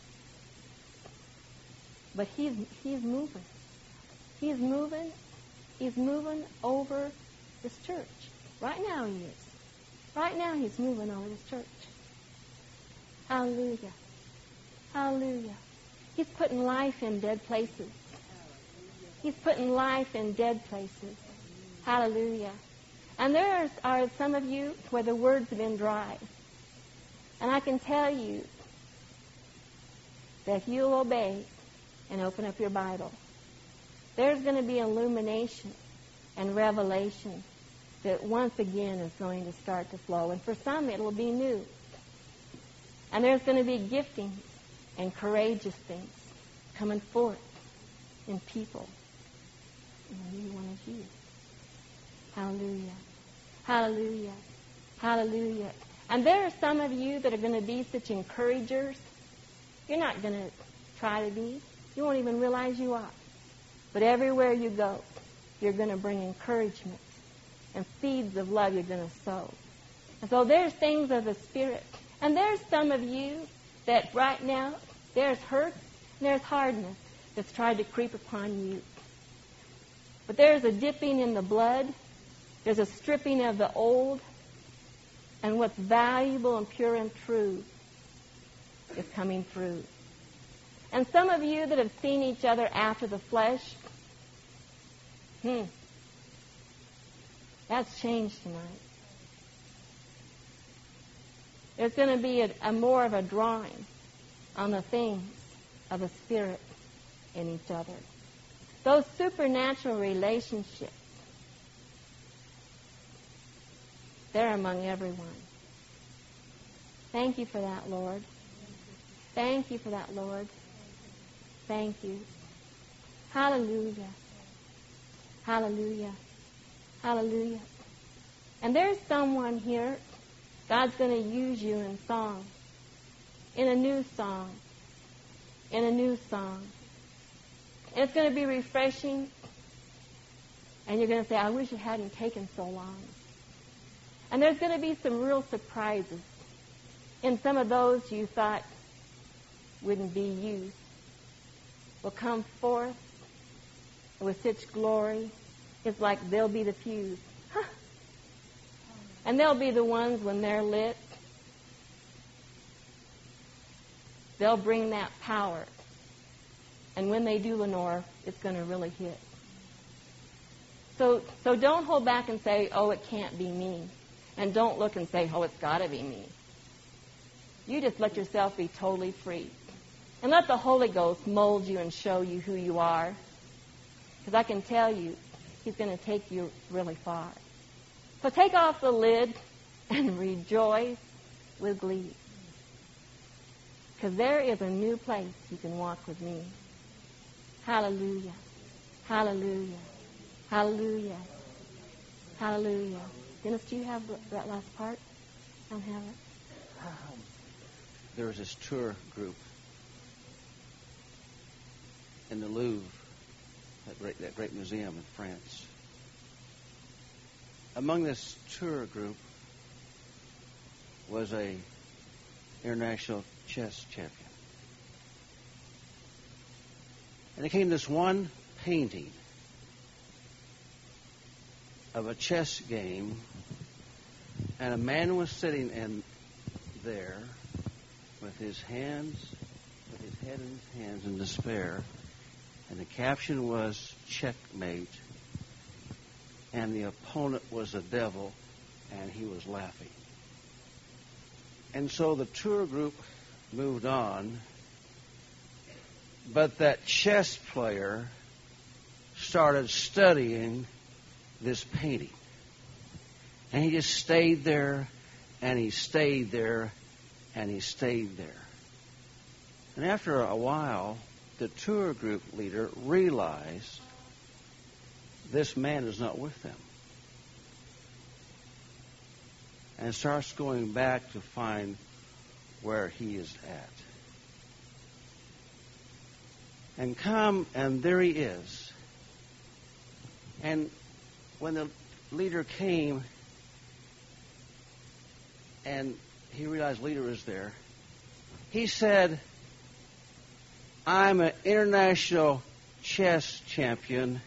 but he's he's moving. He's moving. He's moving over this church. Right now, he is. Right now, he's moving over this church. Hallelujah. Hallelujah. He's putting life in dead places. He's putting life in dead places. Hallelujah. And there are some of you where the words have been dry. And I can tell you that if you'll obey and open up your Bible, there's going to be illumination and revelation that once again is going to start to flow. And for some, it'll be new. And there's going to be giftings and courageous things coming forth in people. And you want to use. Hallelujah. Hallelujah. Hallelujah. And there are some of you that are going to be such encouragers. You're not going to try to be. You won't even realize you are. But everywhere you go, you're going to bring encouragement and seeds of love you're going to sow. And so there's things of the Spirit. And there's some of you that right now, there's hurt and there's hardness that's tried to creep upon you. But there's a dipping in the blood. There's a stripping of the old. And what's valuable and pure and true is coming through. And some of you that have seen each other after the flesh, hmm, that's changed tonight. There's going to be a, a more of a drawing on the things of the Spirit in each other. Those supernatural relationships, they're among everyone. Thank you for that, Lord. Thank you for that, Lord. Thank you. Hallelujah. Hallelujah. Hallelujah. And there's someone here, God's going to use you in song, in a new song, in a new song. And it's going to be refreshing, and you're going to say, I wish it hadn't taken so long. And there's going to be some real surprises in some of those you thought wouldn't be used will come forth with such glory. It's like they'll be the fuse. Huh. And they'll be the ones when they're lit. They'll bring that power. And when they do, Lenore, it's going to really hit. So, so don't hold back and say, oh, it can't be me. And don't look and say, oh, it's got to be me. You just let yourself be totally free. And let the Holy Ghost mold you and show you who you are. Because I can tell you, He's going to take you really far. So take off the lid and rejoice with glee. Because there is a new place you can walk with me. Hallelujah. Hallelujah. Hallelujah. Hallelujah. Dennis, do you have that last part? I don't have it. Um, there was this tour group in the Louvre, that great, that great museum in France. Among this tour group was a international chess champion. And it came this one painting of a chess game, and a man was sitting in there with his hands, with his head in his hands in despair, and the caption was, checkmate, and the opponent was the devil, and he was laughing. And so the tour group moved on, but that chess player started studying this painting. And he just stayed there, and he stayed there, and he stayed there. And after a while, the tour group leader realized this man is not with them. And starts going back to find where he is at. And come, and there he is. And when the leader came, and he realized leader is there, he said, I'm an international chess champion,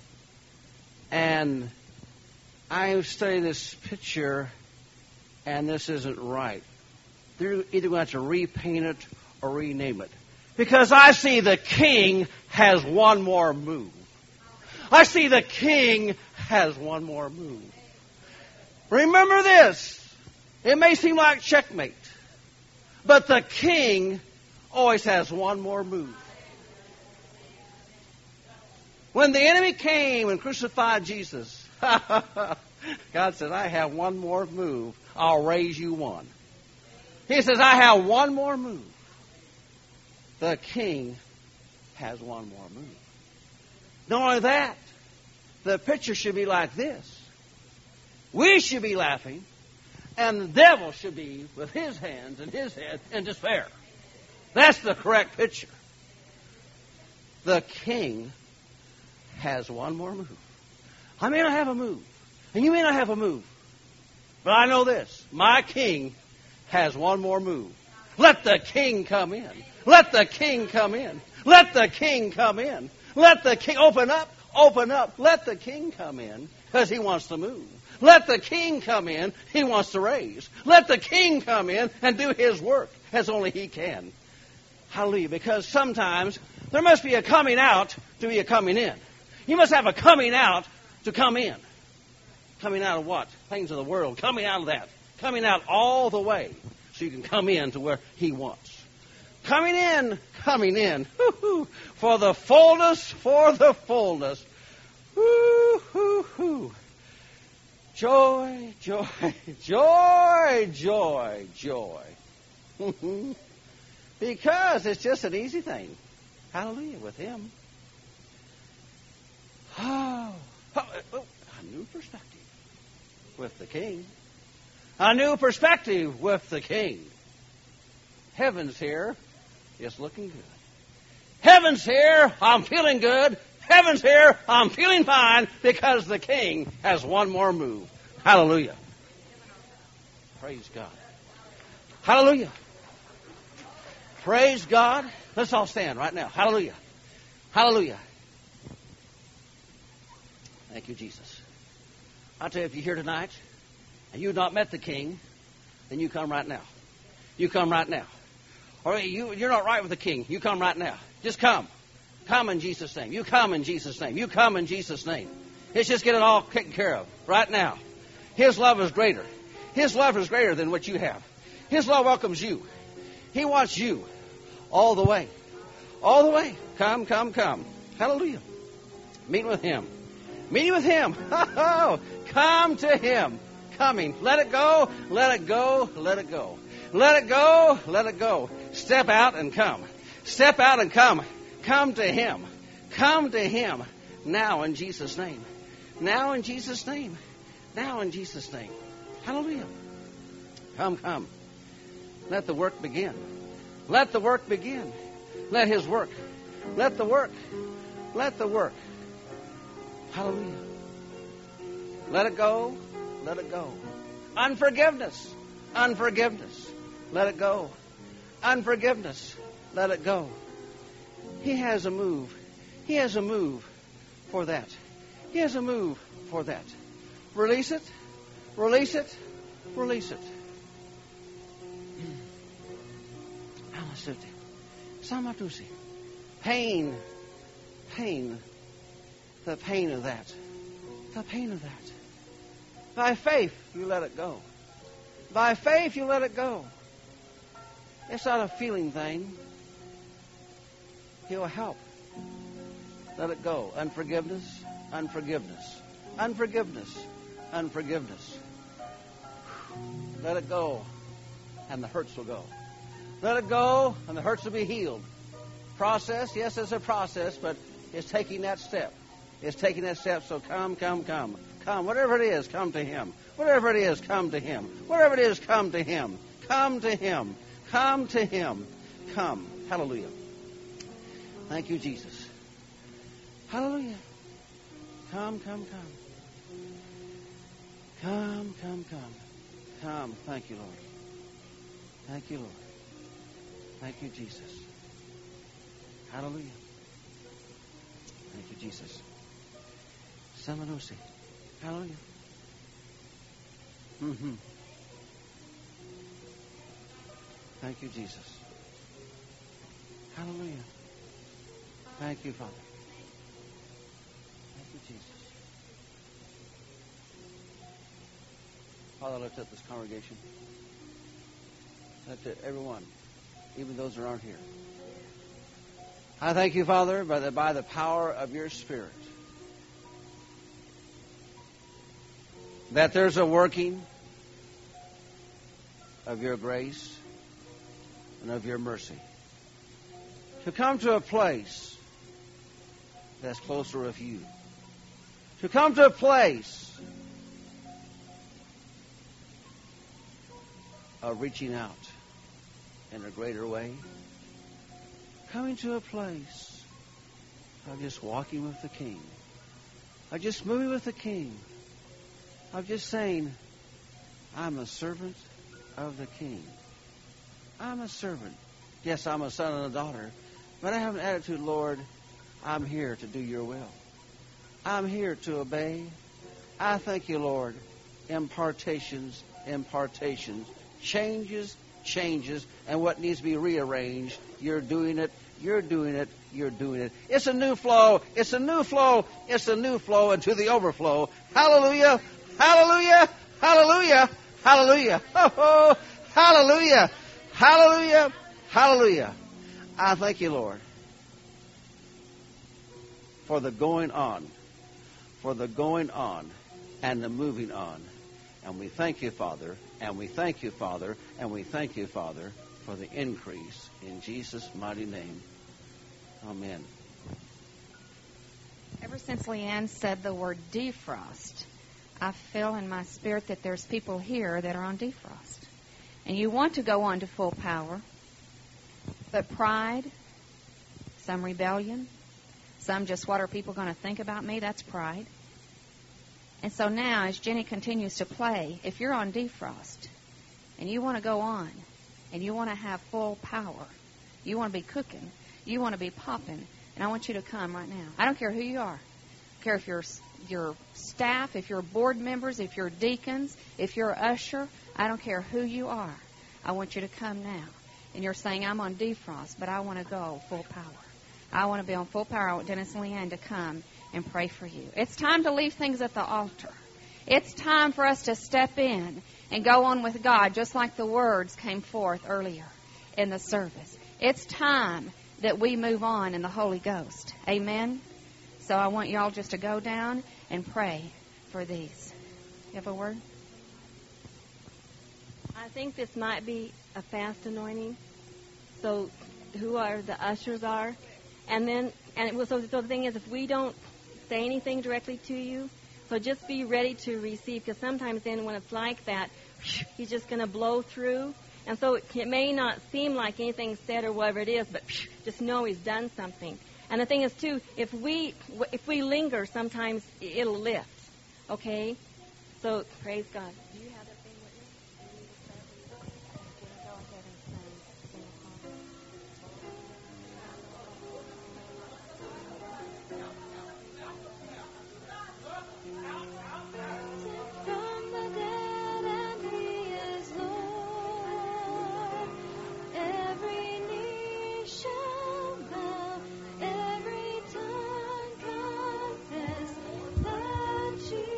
and I study this picture, and this isn't right. They're either going to have to repaint it or rename it. Because I see the king has one more move. I see the king has one more move. Remember this. It may seem like checkmate, but the king always has one more move. When the enemy came and crucified Jesus, God said, I have one more move. I'll raise you one. He says, I have one more move. The king has one more move. Not only that, the picture should be like this. We should be laughing, and the devil should be with his hands and his head in despair. That's the correct picture. The king has one more move. I may not have a move, and you may not have a move, but I know this. My king has one more move. Let the king come in. Let the king come in. Let the king come in. Let the king open up, open up. Let the king come in because he wants to move. Let the king come in. He wants to raise. Let the king come in and do his work as only he can. Hallelujah. Because sometimes there must be a coming out to be a coming in. You must have a coming out to come in. Coming out of what? Things of the world. Coming out of that. Coming out all the way so you can come in to where he wants. Coming in, coming in. Woo-hoo. For the fullness, for the fullness. Woo-hoo-hoo. Joy, joy, joy, joy, joy. Because it's just an easy thing. Hallelujah, with him. Oh, oh, oh, a new perspective with the king. A new perspective with the king. Heaven's here. It's looking good. Heaven's here. I'm feeling good. Heaven's here. I'm feeling fine because the king has one more move. Hallelujah. Praise God. Hallelujah. Praise God. Let's all stand right now. Hallelujah. Hallelujah. Thank you, Jesus. I'll tell you, if you're here tonight and you've not met the king, then you come right now. You come right now. Or you, you're not right with the king. You come right now. Just come. Come in Jesus' name. You come in Jesus' name. You come in Jesus' name. Let's just get it all taken care of right now. His love is greater. His love is greater than what you have. His love welcomes you. He wants you all the way. All the way. Come, come, come. Hallelujah. Meet with him. Meeting with him. Come to him. Coming. Let it go. Let it go. Let it go. Let it go. Let it go. Step out and come. Step out and come. Come to him. Come to him. Now in Jesus' name. Now in Jesus' name. Now in Jesus' name. Hallelujah. Come, come. Let the work begin. Let the work begin. Let his work. Let the work. Let the work. Hallelujah. Let it go. Let it go. Unforgiveness. Unforgiveness. Let it go. Unforgiveness. Let it go. He has a move. He has a move for that. He has a move for that. Release it. Release it. Release it. Amasute. Samatusi. Pain. Pain. The pain of that. The pain of that. By faith, you let it go. By faith, you let it go. It's not a feeling thing. He'll help. Let it go. Unforgiveness, unforgiveness, unforgiveness, unforgiveness. Let it go, and the hurts will go. Let it go, and the hurts will be healed. Process, yes, it's a process, but it's taking that step. It's taking that step, so come, come, come. Come, whatever it is, come to Him. Whatever it is, come to Him. Whatever it is, come to Him. Come to Him. Come to Him. Come. Hallelujah. Thank you, Jesus. Hallelujah. Come, come, come. Come, come, come. Come. Thank you, Lord. Thank you, Lord. Thank you, Jesus. Hallelujah. Thank you, Jesus. Samanosi. Hallelujah. Mm-hmm. Thank you, Jesus. Hallelujah. Thank you, Father. Thank you, Jesus. Father, lift up this congregation. Lift up everyone, even those that aren't here. I thank you, Father, by the, by the power of your Spirit, that there's a working of your grace and of your mercy to come to a place that's closer with you, to come to a place of reaching out in a greater way, coming to a place of just walking with the King, of just moving with the King, of just saying, I'm a servant of the King. I'm a servant. Yes, I'm a son and a daughter, but I have an attitude, Lord, I'm here to do your will. I'm here to obey. I thank you, Lord. Impartations, impartations, changes, changes, and what needs to be rearranged, you're doing it, you're doing it, you're doing it. It's a new flow, it's a new flow, it's a new flow into the overflow. Hallelujah, hallelujah, hallelujah, hallelujah. Oh, oh, hallelujah, hallelujah, hallelujah. I thank you, Lord, for the going on, for the going on and the moving on. And we thank you, Father, and we thank you, Father, and we thank you, Father, for the increase in Jesus' mighty name. Amen. Ever since Leanne said the word defrost, I feel in my spirit that there's people here that are on defrost. And you want to go on to full power, but pride, some rebellion, some just what are people going to think about me, that's pride. And so now, as Jenny continues to play, if you're on defrost and you want to go on and you want to have full power, you want to be cooking, you want to be popping, and I want you to come right now. I don't care who you are. I don't care if you're your staff, if you're board members, if you're deacons, if you're an usher. I don't care who you are. I want you to come now. And you're saying, I'm on defrost, but I want to go full power. I want to be on full power. I want Dennis and Leanne to come and pray for you. It's time to leave things at the altar. It's time for us to step in and go on with God, just like the words came forth earlier in the service. It's time that we move on in the Holy Ghost. Amen? So I want you all just to go down and pray for these. You have a word? I think this might be a fast anointing. So who are the ushers are. And then, and it was, so, so the thing is, if we don't say anything directly to you, so just be ready to receive, because sometimes then when it's like that, he's just going to blow through. And so it, it may not seem like anything said or whatever it is, but just know he's done something. And the thing is, too, if we if we linger, sometimes it'll lift. Okay? So, praise God. Do you have that thing with you? Do you need to start with you? Go ahead and sing, sing a song. From the dead and He is Lord. Every knee shall bow, every tongue confess that Jesus.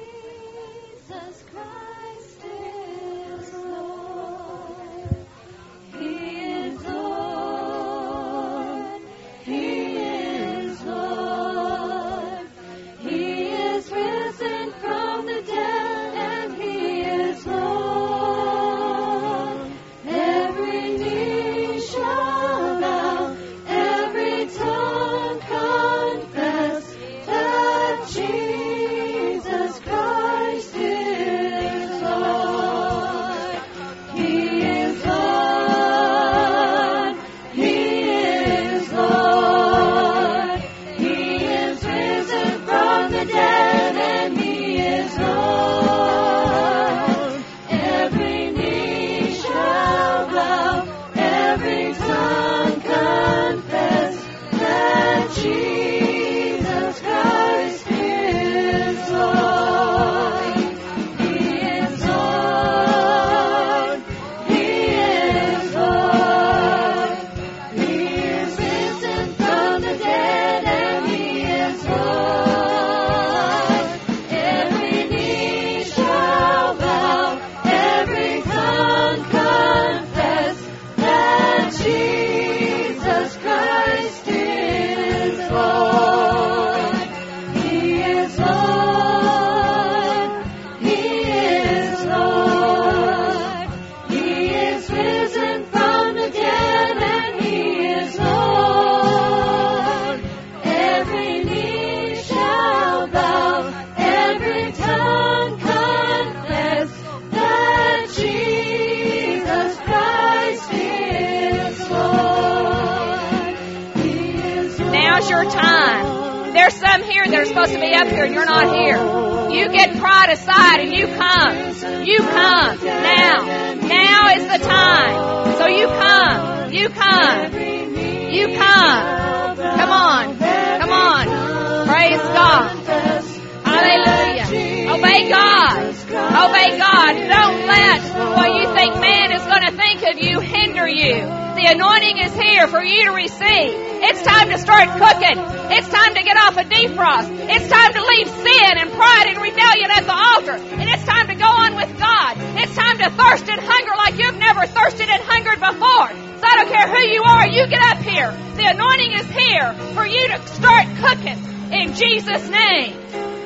your time. There's some here that are supposed to be up here and you're not here. You get pride aside and you come. You come. Now. Now is the time. So you come. You come. You come. Come on. Come on. Praise God. Hallelujah. Obey God. Obey God. Don't let what you think man is going to think of you hinder you. The anointing is here for you to receive. It's time to start cooking. It's time to get off of defrost. It's time to leave sin and pride and rebellion at the altar. And it's time to go on with God. It's time to thirst and hunger like you've never thirsted and hungered before. So I don't care who you are, you get up here. The anointing is here for you to start cooking in Jesus' name.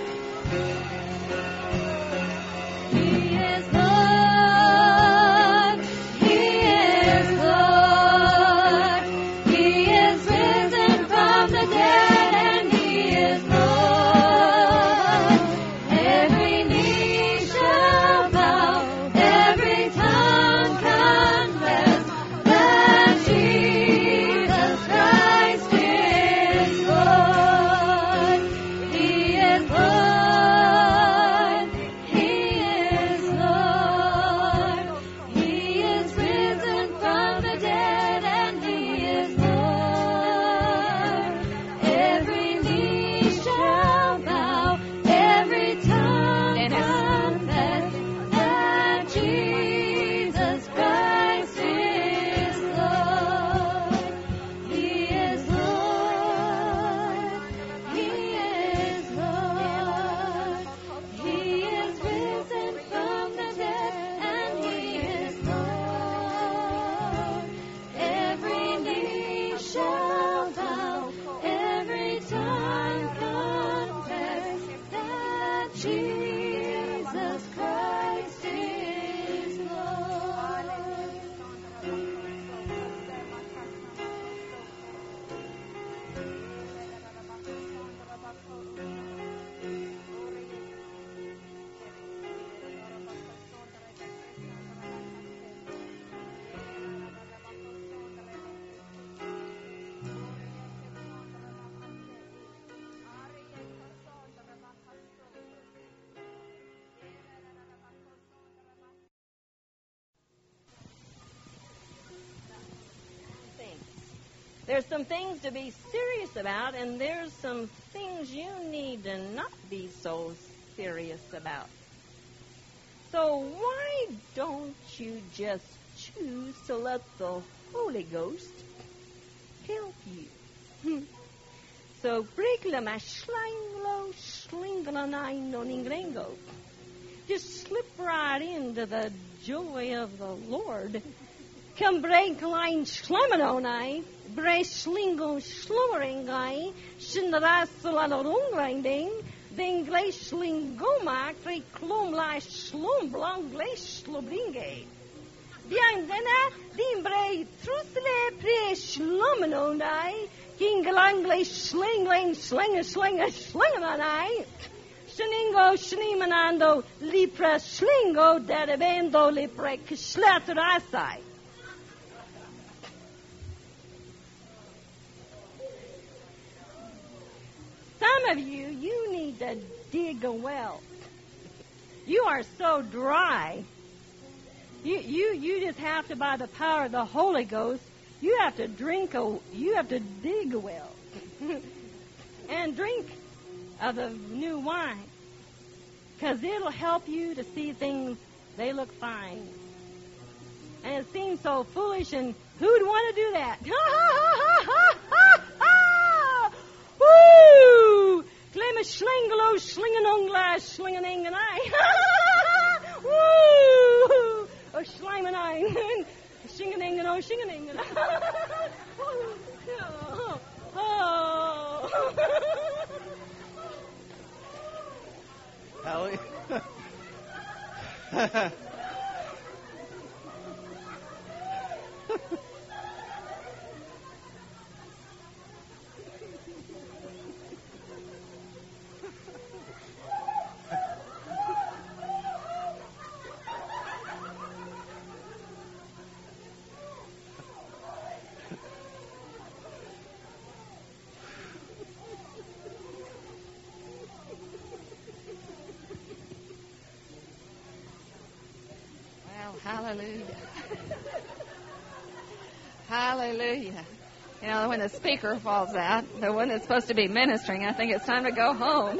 He is Lord. He is Lord. He is risen from the dead, and He is Lord. Every knee shall bow, every tongue confess that Jesus Christ is Lord. He is Lord. He is Lord. He is risen from the dead, and He is Lord. Every knee shall bow, every tongue confess that Jesus Christ is Lord. He is Lord. He is Lord. He is risen from the dead, and He is Lord. Every knee shall bow, every tongue confess that Jesus Christ is Lord. things. There's some things to be serious about, and there's some things you need to not be so serious about. So why don't you just choose to let the Holy Ghost help you? So briglama slanglo slinglanino ningrengo. Just slip right into the joy of the Lord. Come break line slamanonai, bre slingo sloweringai, shinrasalanorungrinding, then glachlingoma, cre clom la slum blanc glace slobringe. Behind that, dimbre trusle pre slamanonai, kingalangle slingling slinger slinger slingamanai. Shiningo shnimanando lipra slingo dadabendo lipre kishlaturasai. Some of you, you need to dig a well. You are so dry. You, you, you just have to, by the power of the Holy Ghost, you have to drink a, you have to dig a well, and drink of the new wine, because it'll help you to see things. They look fine, and it seems so foolish. And who'd want to do that? Woo! Glema slingalo slinganongla slinganing and I. Woo! Oh, slime and I. Shinganing and oh, shinganing and I. Oh. Hallelujah. Hallelujah. Hallelujah. You know, when the speaker falls out, the one that's supposed to be ministering, I think it's time to go home.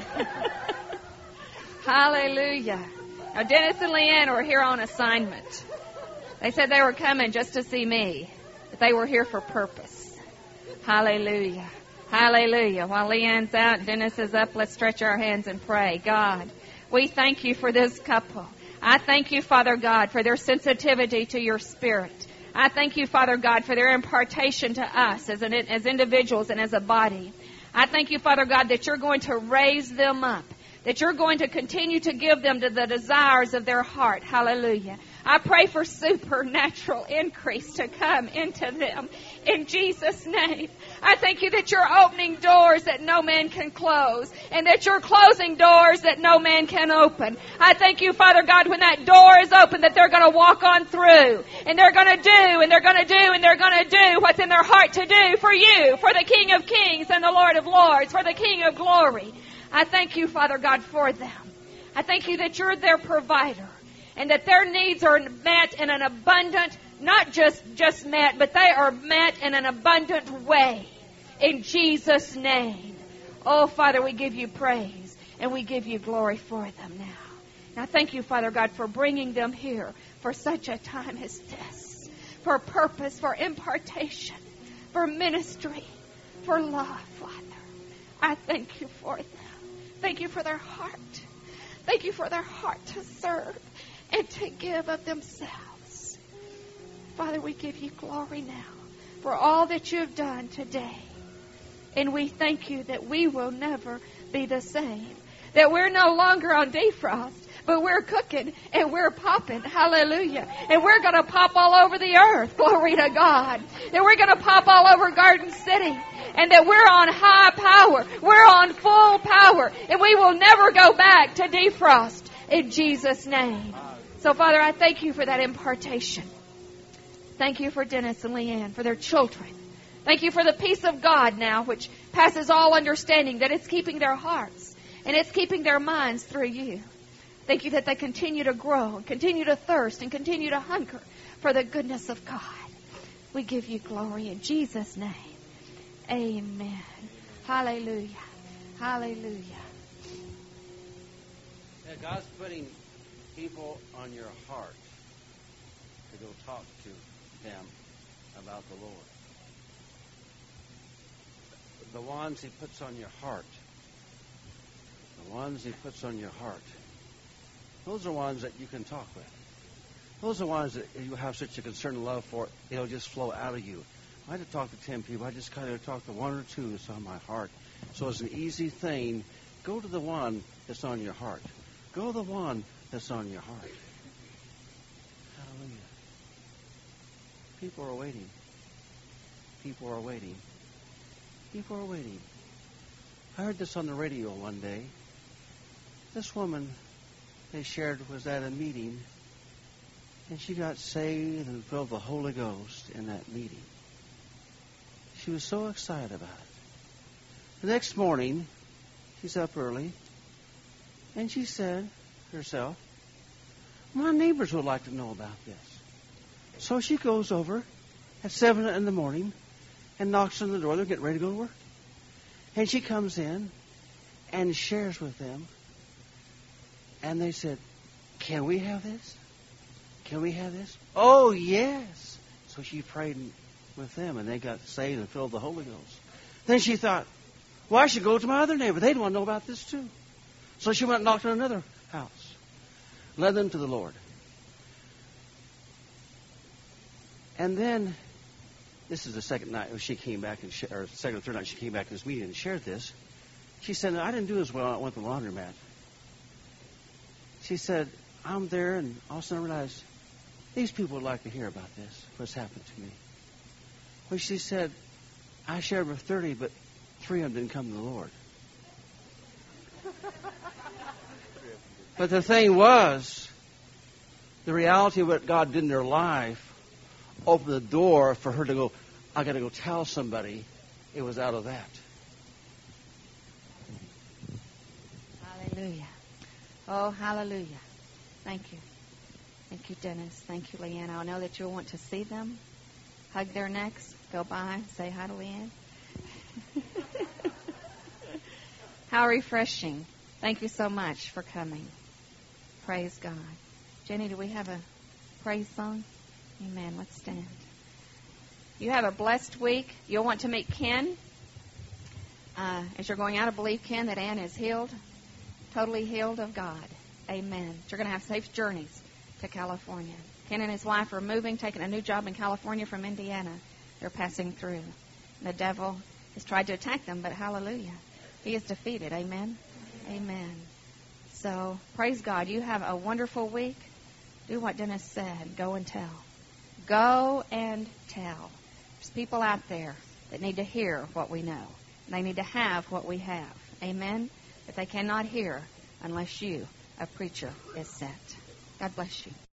Hallelujah. Now, Dennis and Leanne were here on assignment. They said they were coming just to see me, but they were here for purpose. Hallelujah. Hallelujah. While Leanne's out, Dennis is up, let's stretch our hands and pray. God, we thank you for this couple. I thank you, Father God, for their sensitivity to your Spirit. I thank you, Father God, for their impartation to us as, an, as individuals and as a body. I thank you, Father God, that you're going to raise them up, that you're going to continue to give them to the desires of their heart. Hallelujah. I pray for supernatural increase to come into them in Jesus' name. I thank you that you're opening doors that no man can close and that you're closing doors that no man can open. I thank you, Father God, when that door is open that they're going to walk on through and they're going to do and they're going to do and they're going to do what's in their heart to do for you, for the King of Kings and the Lord of Lords, for the King of Glory. I thank you, Father God, for them. I thank you that you're their provider and that their needs are met in an abundant, not just, just met, but they are met in an abundant way. In Jesus' name. Oh, Father, we give you praise and we give you glory for them now. Now, thank you, Father God, for bringing them here for such a time as this, for purpose, for impartation, for ministry, for love, Father. I thank you for them. Thank you for their heart. Thank you for their heart to serve and to give of themselves. Father, we give you glory now for all that you have done today. And we thank you that we will never be the same. That we're no longer on defrost, but we're cooking and we're popping. Hallelujah. And we're going to pop all over the earth. Glory to God. That we're going to pop all over Garden City. And that we're on high power. We're on full power. And we will never go back to defrost in Jesus' name. So, Father, I thank you for that impartation. Thank you for Dennis and Leanne, for their children. Thank you for the peace of God now, which passes all understanding, that it's keeping their hearts and it's keeping their minds through you. Thank you that they continue to grow and continue to thirst and continue to hunger for the goodness of God. We give you glory in Jesus' name. Amen. Hallelujah. Hallelujah. Yeah, God's putting people on your heart to go talk to them about the Lord. The ones he puts on your heart, the ones he puts on your heart, those are ones that you can talk with. Those are ones that you have such a concern and love for, it'll just flow out of you. I had to talk to ten people. I just kind of talk to one or two that's on my heart. So it's an easy thing. Go to the one that's on your heart. Go to the one that's on your heart. Hallelujah. People are waiting. People are waiting. People are waiting. I heard this on the radio one day. This woman they shared was at a meeting, and she got saved and filled the Holy Ghost in that meeting. She was so excited about it. The next morning, she's up early, and she said to herself, my neighbors would like to know about this. So she goes over at seven in the morning and knocks on the door. They're getting ready to go to work. And she comes in and shares with them. And they said, can we have this? Can we have this? Oh, yes. So she prayed with them, and they got saved and filled the Holy Ghost. Then she thought, well, I should go to my other neighbor. They'd want to know about this too. So she went and knocked on another house. Led them to the Lord. And then, this is the second night she came back, and sh- or second or third night she came back to this meeting and shared this. She said, I didn't do as well when I went to the laundromat. She said, I'm there, and all of a sudden I realized, these people would like to hear about this, what's happened to me. Well, she said, I shared with thirty, but three of them didn't come to the Lord. But the thing was, the reality of what God did in their life opened the door for her to go, I got to go tell somebody. It was out of that. Hallelujah. Oh, hallelujah. Thank you. Thank you, Dennis. Thank you, Leanne. I know that you'll want to see them. Hug their necks. Go by. Say hi to Leanne. How refreshing. Thank you so much for coming. Praise God. Jenny, do we have a praise song? Amen. Let's stand. You have a blessed week. You'll want to meet Ken. Uh, as you're going out, I believe, Ken, that Ann is healed, totally healed of God. Amen. You're going to have safe journeys to California. Ken and his wife are moving, taking a new job in California from Indiana. They're passing through. The devil has tried to attack them, but hallelujah. He is defeated. Amen. Amen. So, praise God. You have a wonderful week. Do what Dennis said. Go and tell. Go and tell. There's people out there that need to hear what we know. They need to have what we have. Amen? But they cannot hear unless you, a preacher, is sent. God bless you.